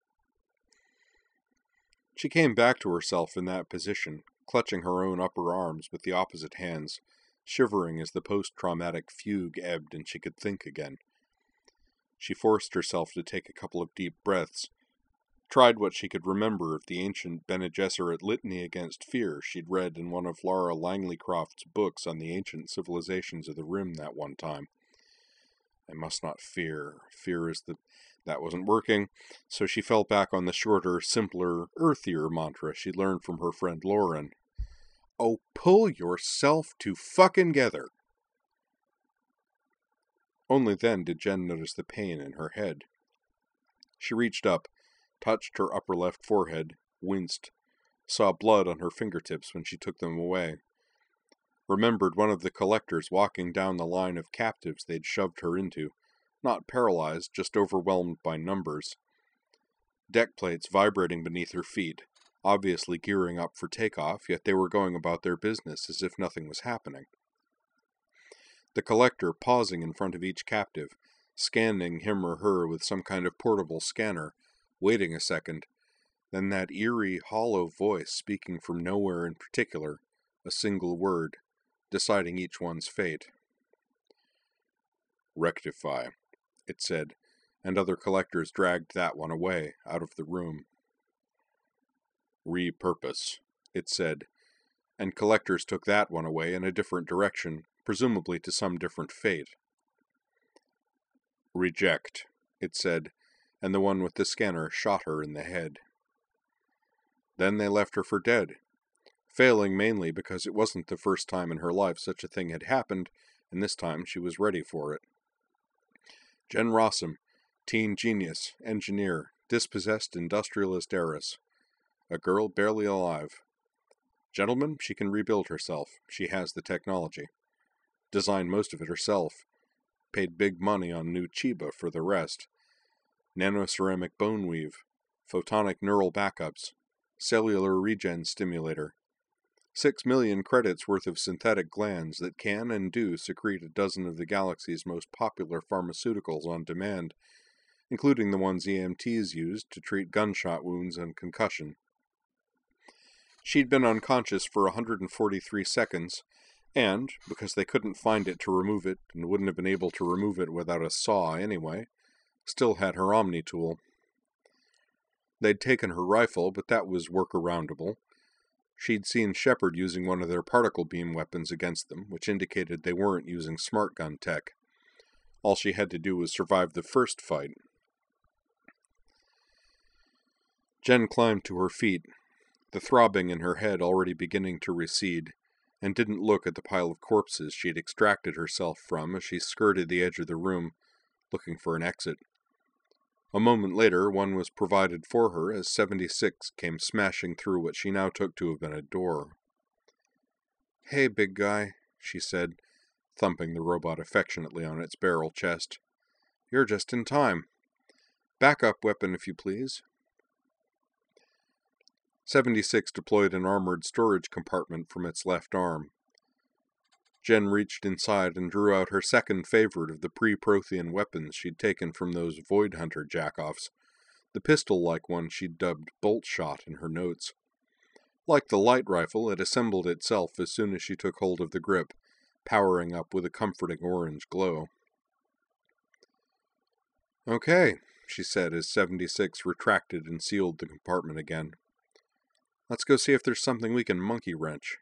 She came back to herself in that position, clutching her own upper arms with the opposite hands, shivering as the post-traumatic fugue ebbed and she could think again. She forced herself to take a couple of deep breaths, tried what she could remember of the ancient Bene Gesserit litany against fear she'd read in one of Lara Langleycroft's books on the ancient civilizations of the Rim that one time. I must not fear. Fear is the... That wasn't working, so she fell back on the shorter, simpler, earthier mantra she'd learned from her friend Lauren. Oh, pull yourself to fucking gether! Only then did Jen notice the pain in her head. She reached up, touched her upper left forehead, winced, saw blood on her fingertips when she took them away. Remembered one of the collectors walking down the line of captives they'd shoved her into, not paralyzed, just overwhelmed by numbers. Deck plates vibrating beneath her feet, obviously gearing up for takeoff, yet they were going about their business as if nothing was happening. The collector pausing in front of each captive, scanning him or her with some kind of portable scanner, waiting a second, then that eerie, hollow voice speaking from nowhere in particular, a single word, deciding each one's fate. Rectify, it said, and other collectors dragged that one away, out of the room. Repurpose, it said, and collectors took that one away in a different direction, presumably to some different fate. Reject, it said, and the one with the scanner shot her in the head. Then they left her for dead, failing mainly because it wasn't the first time in her life such a thing had happened, and this time she was ready for it. Jen Rossum, teen genius, engineer, dispossessed industrialist heiress. A girl barely alive. Gentlemen, she can rebuild herself. She has the technology. Designed most of it herself. Paid big money on new Chiba for the rest. Nanoceramic bone weave. Photonic neural backups. Cellular regen stimulator. 6 million credits worth of synthetic glands that can and do secrete a dozen of the galaxy's most popular pharmaceuticals on demand, including the ones EMTs used to treat gunshot wounds and concussion. She'd been unconscious for 143 seconds, and, because they couldn't find it to remove it, and wouldn't have been able to remove it without a saw anyway, still had her Omni tool. They'd taken her rifle, but that was workaroundable. She'd seen Shepard using one of their particle beam weapons against them, which indicated they weren't using smart gun tech. All she had to do was survive the first fight. Jen climbed to her feet, the throbbing in her head already beginning to recede, and didn't look at the pile of corpses she'd extracted herself from as she skirted the edge of the room, looking for an exit. A moment later, one was provided for her as 76 came smashing through what she now took to have been a door. "Hey, big guy," she said, thumping the robot affectionately on its barrel chest. "You're just in time. Backup weapon, if you please." 76 deployed an armored storage compartment from its left arm. Jen reached inside and drew out her second favorite of the pre-Prothean weapons she'd taken from those Void Hunter jackoffs, the pistol-like one she'd dubbed Bolt Shot in her notes. Like the light rifle, it assembled itself as soon as she took hold of the grip, powering up with a comforting orange glow. "Okay," she said as 76 retracted and sealed the compartment again. "Let's go see if there's something we can monkey wrench."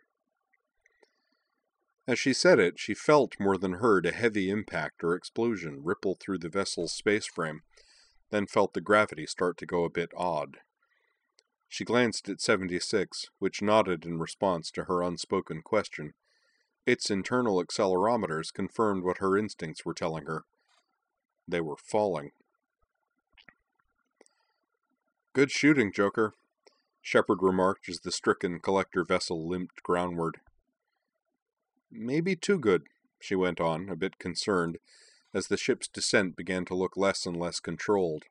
As she said it, she felt more than heard a heavy impact or explosion ripple through the vessel's space frame, then felt the gravity start to go a bit odd. She glanced at 76, which nodded in response to her unspoken question. Its internal accelerometers confirmed what her instincts were telling her. They were falling. "Good shooting, Joker," Shepard remarked as the stricken collector vessel limped groundward. "Maybe too good," she went on, a bit concerned, as the ship's descent began to look less and less controlled.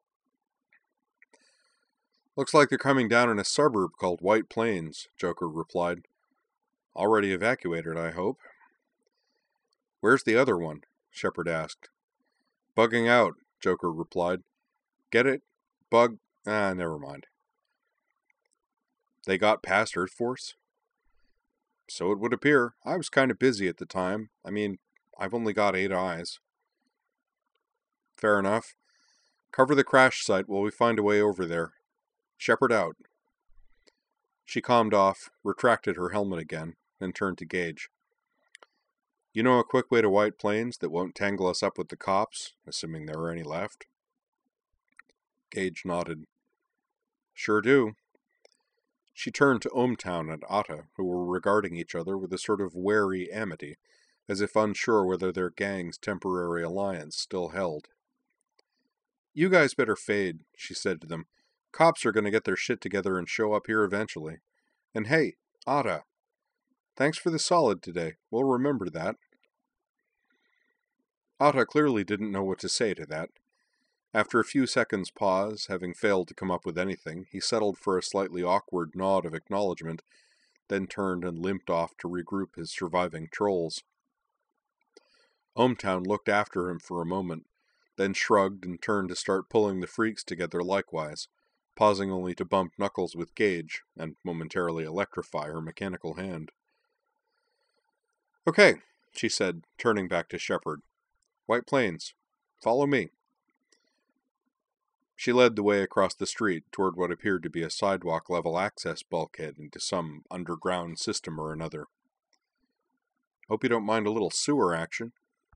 "Looks like they're coming down in a suburb called White Plains," Joker replied. "Already evacuated, I hope." "Where's the other one?" Shepard asked. "Bugging out," Joker replied. "Get it? Bug? Never mind." "They got past Earth Force?" "So it would appear. I was kind of busy at the time. I've only got 8 eyes." "Fair enough. Cover the crash site while we find a way over there. Shepard out." She calmed off, retracted her helmet again, then turned to Gage. "You know a quick way to White Plains that won't tangle us up with the cops, assuming there are any left?" Gage nodded. "Sure do." She turned to Ohmtown and Atta, who were regarding each other with a sort of wary amity, as if unsure whether their gang's temporary alliance still held. "You guys better fade," she said to them. "Cops are going to get their shit together and show up here eventually. And hey, Atta, thanks for the solid today. We'll remember that." Atta clearly didn't know what to say to that. After a few seconds' pause, having failed to come up with anything, he settled for a slightly awkward nod of acknowledgement, then turned and limped off to regroup his surviving trolls. Ohmtown looked after him for a moment, then shrugged and turned to start pulling the freaks together likewise, pausing only to bump knuckles with Gage and momentarily electrify her mechanical hand. "Okay," she said, turning back to Shepard. "White Plains. Follow me." She led the way across the street toward what appeared to be a sidewalk-level access bulkhead into some underground system or another. "Hope you don't mind a little sewer action."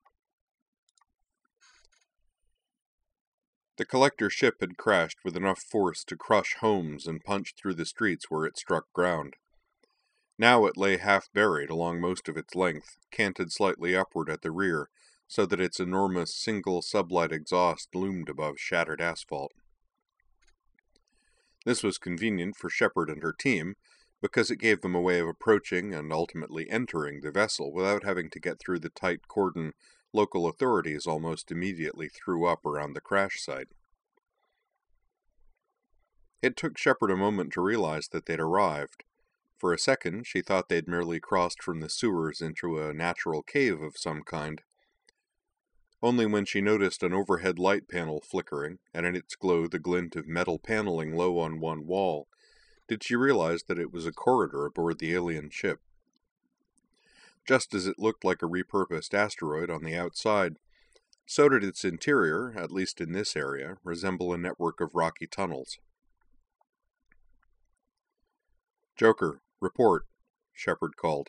The collector ship had crashed with enough force to crush homes and punch through the streets where it struck ground. Now it lay half buried along most of its length, canted slightly upward at the rear, so that its enormous single sublight exhaust loomed above shattered asphalt. This was convenient for Shepard and her team, because it gave them a way of approaching and ultimately entering the vessel without having to get through the tight cordon local authorities almost immediately threw up around the crash site. It took Shepard a moment to realize that they'd arrived. For a second, she thought they'd merely crossed from the sewers into a natural cave of some kind. Only when she noticed an overhead light panel flickering, and in its glow the glint of metal paneling low on one wall, did she realize that it was a corridor aboard the alien ship. Just as it looked like a repurposed asteroid on the outside, so did its interior, at least in this area, resemble a network of rocky tunnels. "Joker, report," Shepard called.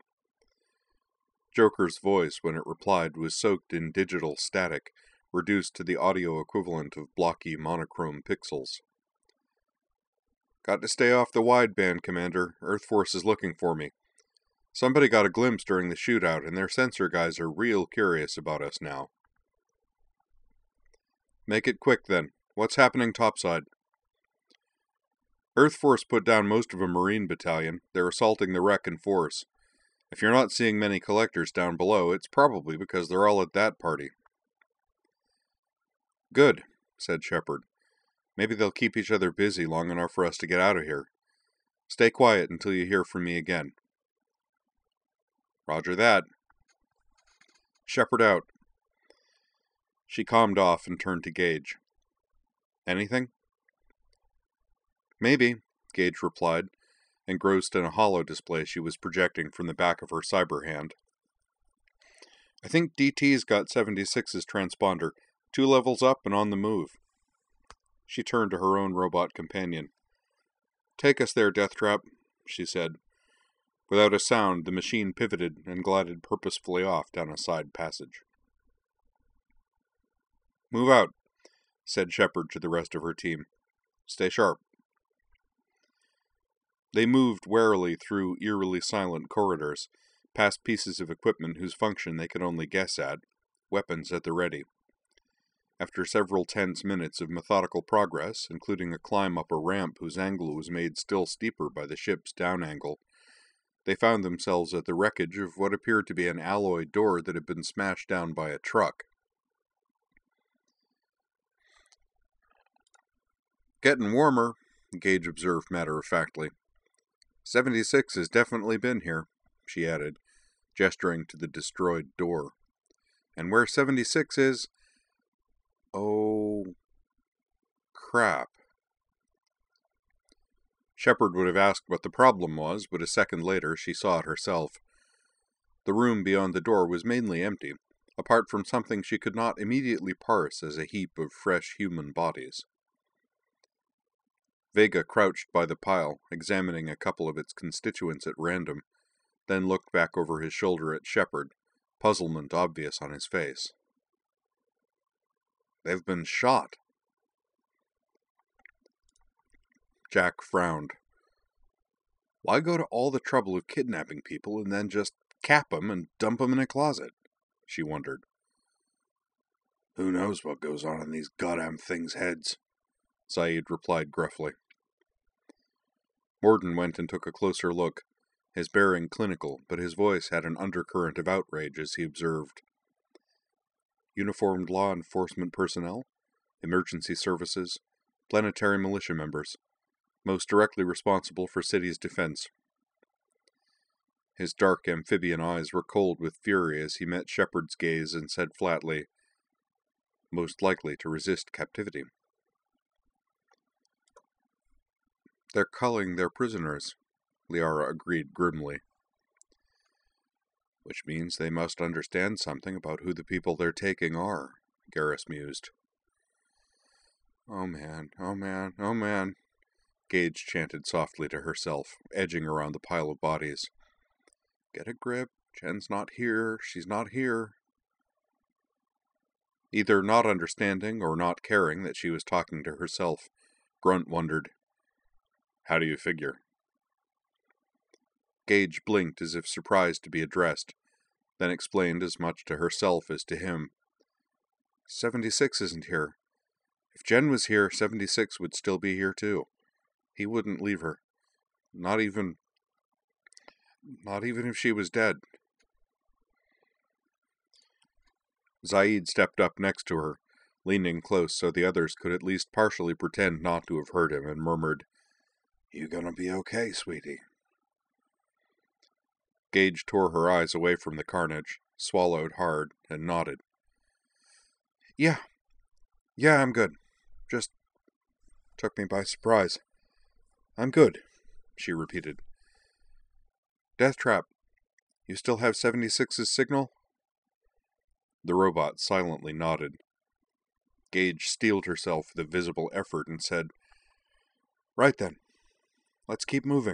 Joker's voice, when it replied, was soaked in digital static, reduced to the audio equivalent of blocky monochrome pixels. "Got to stay off the wideband, Commander. Earth Force is looking for me. Somebody got a glimpse during the shootout, and their sensor guys are real curious about us now." "Make it quick, then," What's happening topside? Earth Force put down most of a Marine battalion. They're assaulting the wreck in force. If you're not seeing many collectors down below, it's probably because they're all at that party. Good, said Shepard. Maybe they'll keep each other busy long enough for us to get out of here. Stay quiet until you hear from me again. Roger that. Shepard out. She calmed off and turned to Gage. Anything? Maybe, Gage replied, engrossed in a holo display she was projecting from the back of her cyber hand. I think DT's got 76's transponder, 2 levels up and on the move. She turned to her own robot companion. Take us there, Deathtrap, she said. Without a sound, the machine pivoted and glided purposefully off down a side passage. Move out, said Shepard to the rest of her team. Stay sharp. They moved warily through eerily silent corridors, past pieces of equipment whose function they could only guess at, weapons at the ready. After several tense minutes of methodical progress, including a climb up a ramp whose angle was made still steeper by the ship's down angle, they found themselves at the wreckage of what appeared to be an alloy door that had been smashed down by a truck. Getting warmer, Gage observed matter-of-factly. 76 has definitely been here, she added, gesturing to the destroyed door. And where 76 is... Oh... crap. Shepard would have asked what the problem was, but a second later she saw it herself. The room beyond the door was mainly empty, apart from something she could not immediately parse as a heap of fresh human bodies. Vega crouched by the pile, examining a couple of its constituents at random, then looked back over his shoulder at Shepard, puzzlement obvious on his face. They've been shot. Jack frowned. Why go to all the trouble of kidnapping people and then just cap them and dump them in a closet? She wondered. Who knows what goes on in these goddamn things' heads? Zaid replied gruffly. Morden went and took a closer look, his bearing clinical, but his voice had an undercurrent of outrage as he observed. Uniformed law enforcement personnel, emergency services, planetary militia members, most directly responsible for city's defense. His dark amphibian eyes were cold with fury as he met Shepard's gaze and said flatly, most likely to resist captivity. They're culling their prisoners, Liara agreed grimly. Which means they must understand something about who the people they're taking are, Garrus mused. Oh man, oh man, oh man, Gage chanted softly to herself, edging around the pile of bodies. Get a grip, Jen's not here, she's not here. Either not understanding or not caring that she was talking to herself, Grunt wondered, how do you figure? Gage blinked as if surprised to be addressed, then explained as much to herself as to him. 76 isn't here. If Jen was here, 76 would still be here too. He wouldn't leave her. Not even if she was dead. Zaid stepped up next to her, leaning close so the others could at least partially pretend not to have heard him, and murmured, You gonna be okay, sweetie? Gage tore her eyes away from the carnage, swallowed hard, and nodded. Yeah, I'm good. Just took me by surprise. I'm good, she repeated. Deathtrap, you still have 76's signal? The robot silently nodded. Gage steeled herself with a visible effort and said, Right then. Let's keep moving.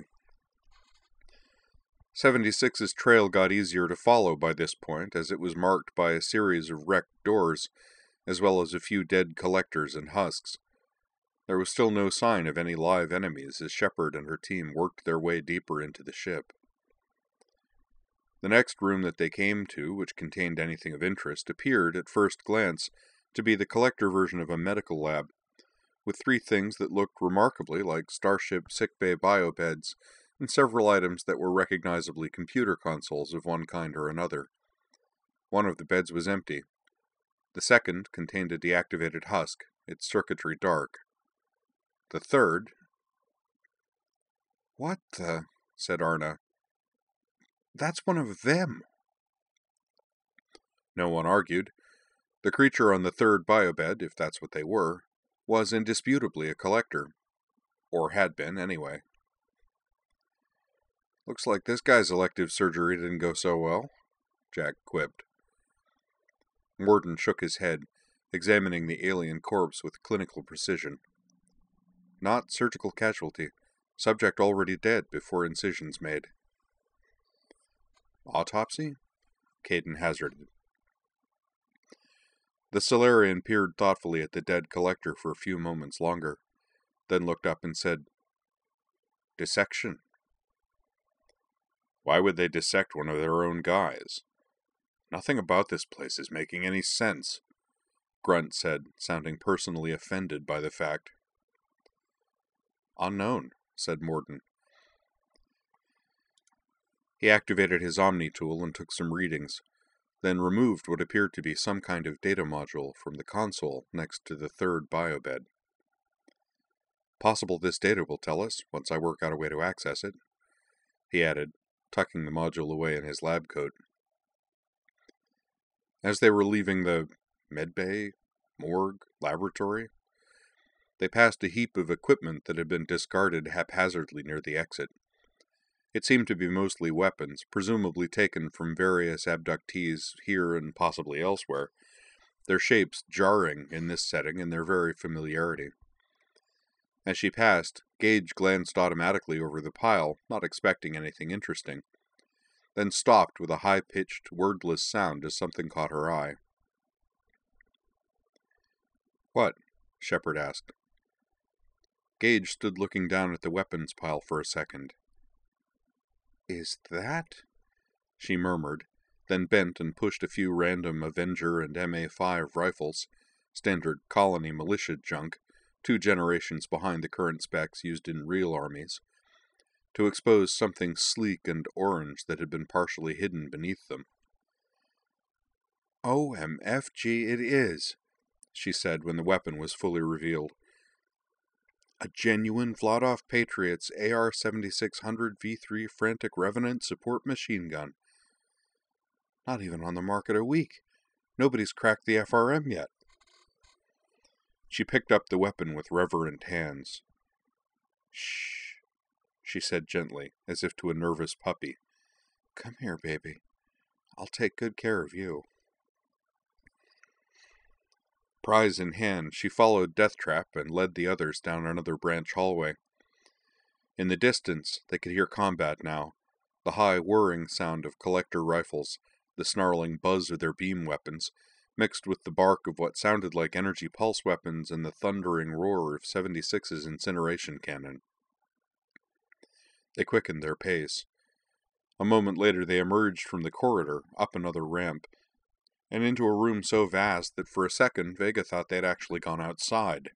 76's trail got easier to follow by this point, as it was marked by a series of wrecked doors, as well as a few dead collectors and husks. There was still no sign of any live enemies as Shepard and her team worked their way deeper into the ship. The next room that they came to, which contained anything of interest, appeared, at first glance, to be the collector version of a medical lab, with 3 things that looked remarkably like Starship sickbay biobeds, and several items that were recognizably computer consoles of one kind or another. One of the beds was empty. The second contained a deactivated husk, its circuitry dark. The third... "What the?" said Arna. "That's one of them." No one argued. The creature on the third biobed, if that's what they were, was indisputably a collector. Or had been, anyway. "Looks like this guy's elective surgery didn't go so well," Jack quipped. Morden shook his head, examining the alien corpse with clinical precision. "Not surgical casualty. Subject already dead before incisions made." "Autopsy?" Caden hazarded. The Solarian peered thoughtfully at the dead collector for a few moments longer, then looked up and said, "Dissection." "Why would they dissect one of their own guys? Nothing about this place is making any sense," Grunt said, sounding personally offended by the fact. "Unknown," said Morden. He activated his Omni tool and took some readings, then removed what appeared to be some kind of data module from the console next to the third biobed. "Possible this data will tell us, once I work out a way to access it," he added, tucking the module away in his lab coat. As they were leaving the medbay, morgue, laboratory, they passed a heap of equipment that had been discarded haphazardly near the exit. It seemed to be mostly weapons, presumably taken from various abductees here and possibly elsewhere, their shapes jarring in this setting in their very familiarity. As she passed, Gage glanced automatically over the pile, not expecting anything interesting, then stopped with a high-pitched, wordless sound as something caught her eye. "What?" Shepard asked. Gage stood looking down at the weapons pile for a second. "Is that?" she murmured, then bent and pushed a few random Avenger and MA5 rifles, standard colony militia junk, 2 generations behind the current specs used in real armies, to expose something sleek and orange that had been partially hidden beneath them. "OMFG it is," she said when the weapon was fully revealed. "A genuine Vladov Patriot's AR-7600 V3 Frantic Revenant support machine gun. Not even on the market a week. Nobody's cracked the FRM yet." She picked up the weapon with reverent hands. "Shh," she said gently, as if to a nervous puppy. "Come here, baby. I'll take good care of you." Prize in hand, she followed Deathtrap and led the others down another branch hallway. In the distance, they could hear combat now, the high whirring sound of collector rifles, the snarling buzz of their beam weapons, mixed with the bark of what sounded like energy pulse weapons and the thundering roar of 76's incineration cannon. They quickened their pace. A moment later they emerged from the corridor, up another ramp, and into a room so vast that for a second Vega thought they'd actually gone outside.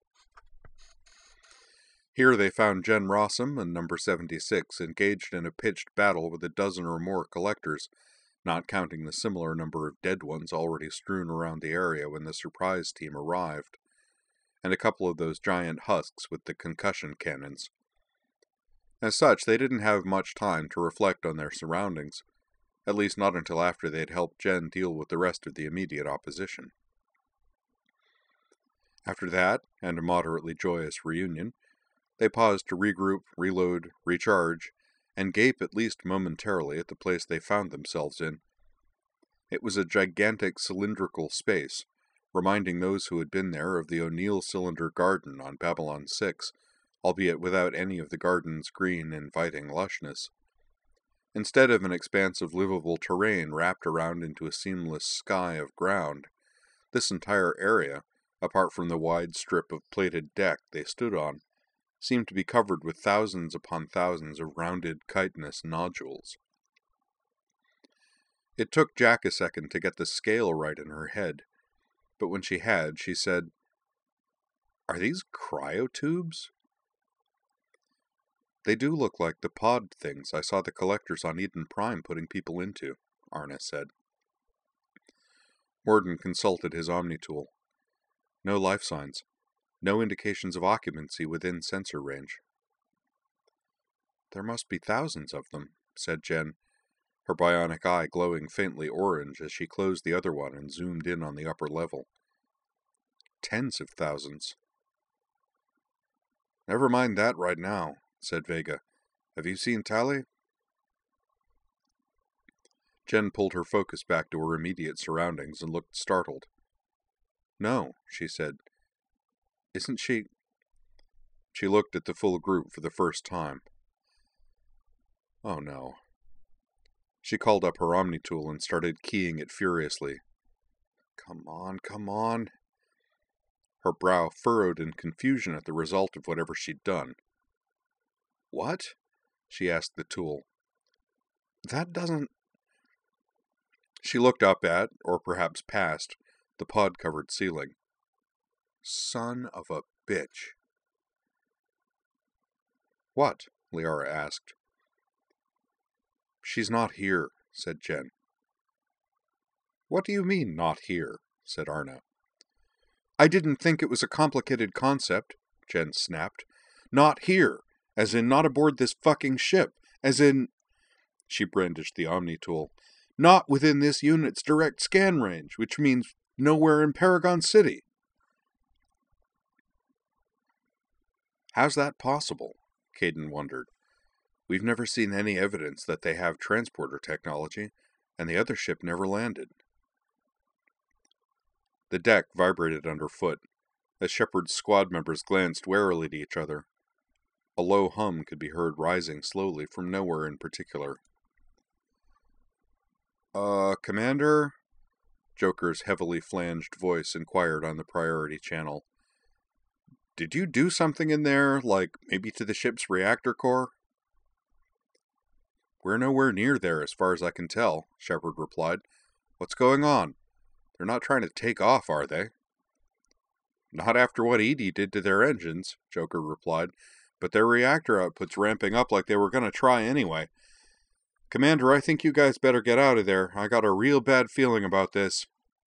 Here they found Jen Rossum and Number 76 engaged in a pitched battle with a dozen or more collectors, not counting the similar number of dead ones already strewn around the area when the surprise team arrived, and a couple of those giant husks with the concussion cannons. As such, they didn't have much time to reflect on their surroundings, at least not until after they'd helped Jen deal with the rest of the immediate opposition. After that, and a moderately joyous reunion, they paused to regroup, reload, recharge, and gape at least momentarily at the place they found themselves in. It was a gigantic cylindrical space, reminding those who had been there of the O'Neill Cylinder Garden on Babylon 6, albeit without any of the garden's green, inviting lushness. Instead of an expanse of livable terrain wrapped around into a seamless sky of ground, this entire area, apart from the wide strip of plated deck they stood on, seemed to be covered with thousands upon thousands of rounded chitinous nodules. It took Jack a second to get the scale right in her head, but when she had, she said, Are these cryotubes? They do look like the pod things I saw the collectors on Eden Prime putting people into, Arna said. Morden consulted his Omni-tool. No life signs. No indications of occupancy within sensor range. There must be thousands of them, said Jen, her bionic eye glowing faintly orange as she closed the other one and zoomed in on the upper level. Tens of thousands. Never mind that right now, said Vega. Have you seen Tali? Jen pulled her focus back to her immediate surroundings and looked startled. No, she said. Isn't she... She looked at the full group for the first time. Oh no. She called up her Omni-tool and started keying it furiously. Come on, come on. Her brow furrowed in confusion at the result of whatever she'd done. What? She asked the tool. That doesn't... She looked up at, or perhaps past, the pod-covered ceiling. Son of a bitch. What? Liara asked. She's not here, said Jen. What do you mean, not here? Said Arna. I didn't think it was a complicated concept, Jen snapped. Not here, as in not aboard this fucking ship, as in... She brandished the Omni-tool. Not within this unit's direct scan range, which means nowhere in Paragon City. How's that possible? Kaidan wondered. We've never seen any evidence that they have transporter technology, and the other ship never landed. The deck vibrated underfoot, as Shepard's squad members glanced warily at each other. A low hum could be heard rising slowly from nowhere in particular. Commander? Joker's heavily flanged voice inquired on the priority channel. Did you do something in there, like maybe to the ship's reactor core? We're nowhere near there as far as I can tell, Shepard replied. What's going on? They're not trying to take off, are they? Not after what EDI did to their engines, Joker replied, but their reactor output's ramping up like they were going to try anyway. Commander, I think you guys better get out of there. I got a real bad feeling about this.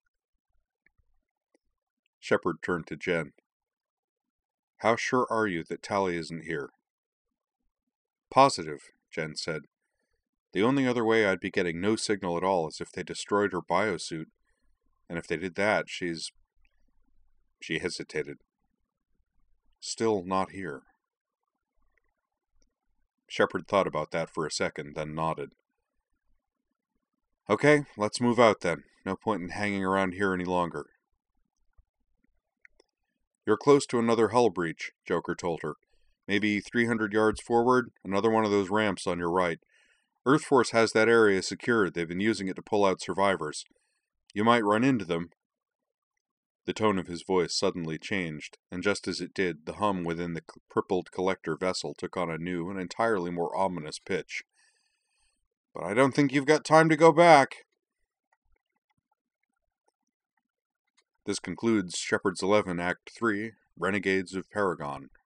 Shepard turned to Jen. How sure are you that Tali isn't here? Positive, Jen said. The only other way I'd be getting no signal at all is if they destroyed her biosuit. And if they did that, she's... She hesitated. Still not here. Shepard thought about that for a second, then nodded. Okay, let's move out then. No point in hanging around here any longer. You're close to another hull breach, Joker told her. Maybe 300 yards forward, another one of those ramps on your right. Earthforce has that area secured. They've been using it to pull out survivors. You might run into them. The tone of his voice suddenly changed, and just as it did, the hum within the crippled collector vessel took on a new and entirely more ominous pitch. But I don't think you've got time to go back. This concludes Shepard's 11 Act 3, Renegades of Paragon.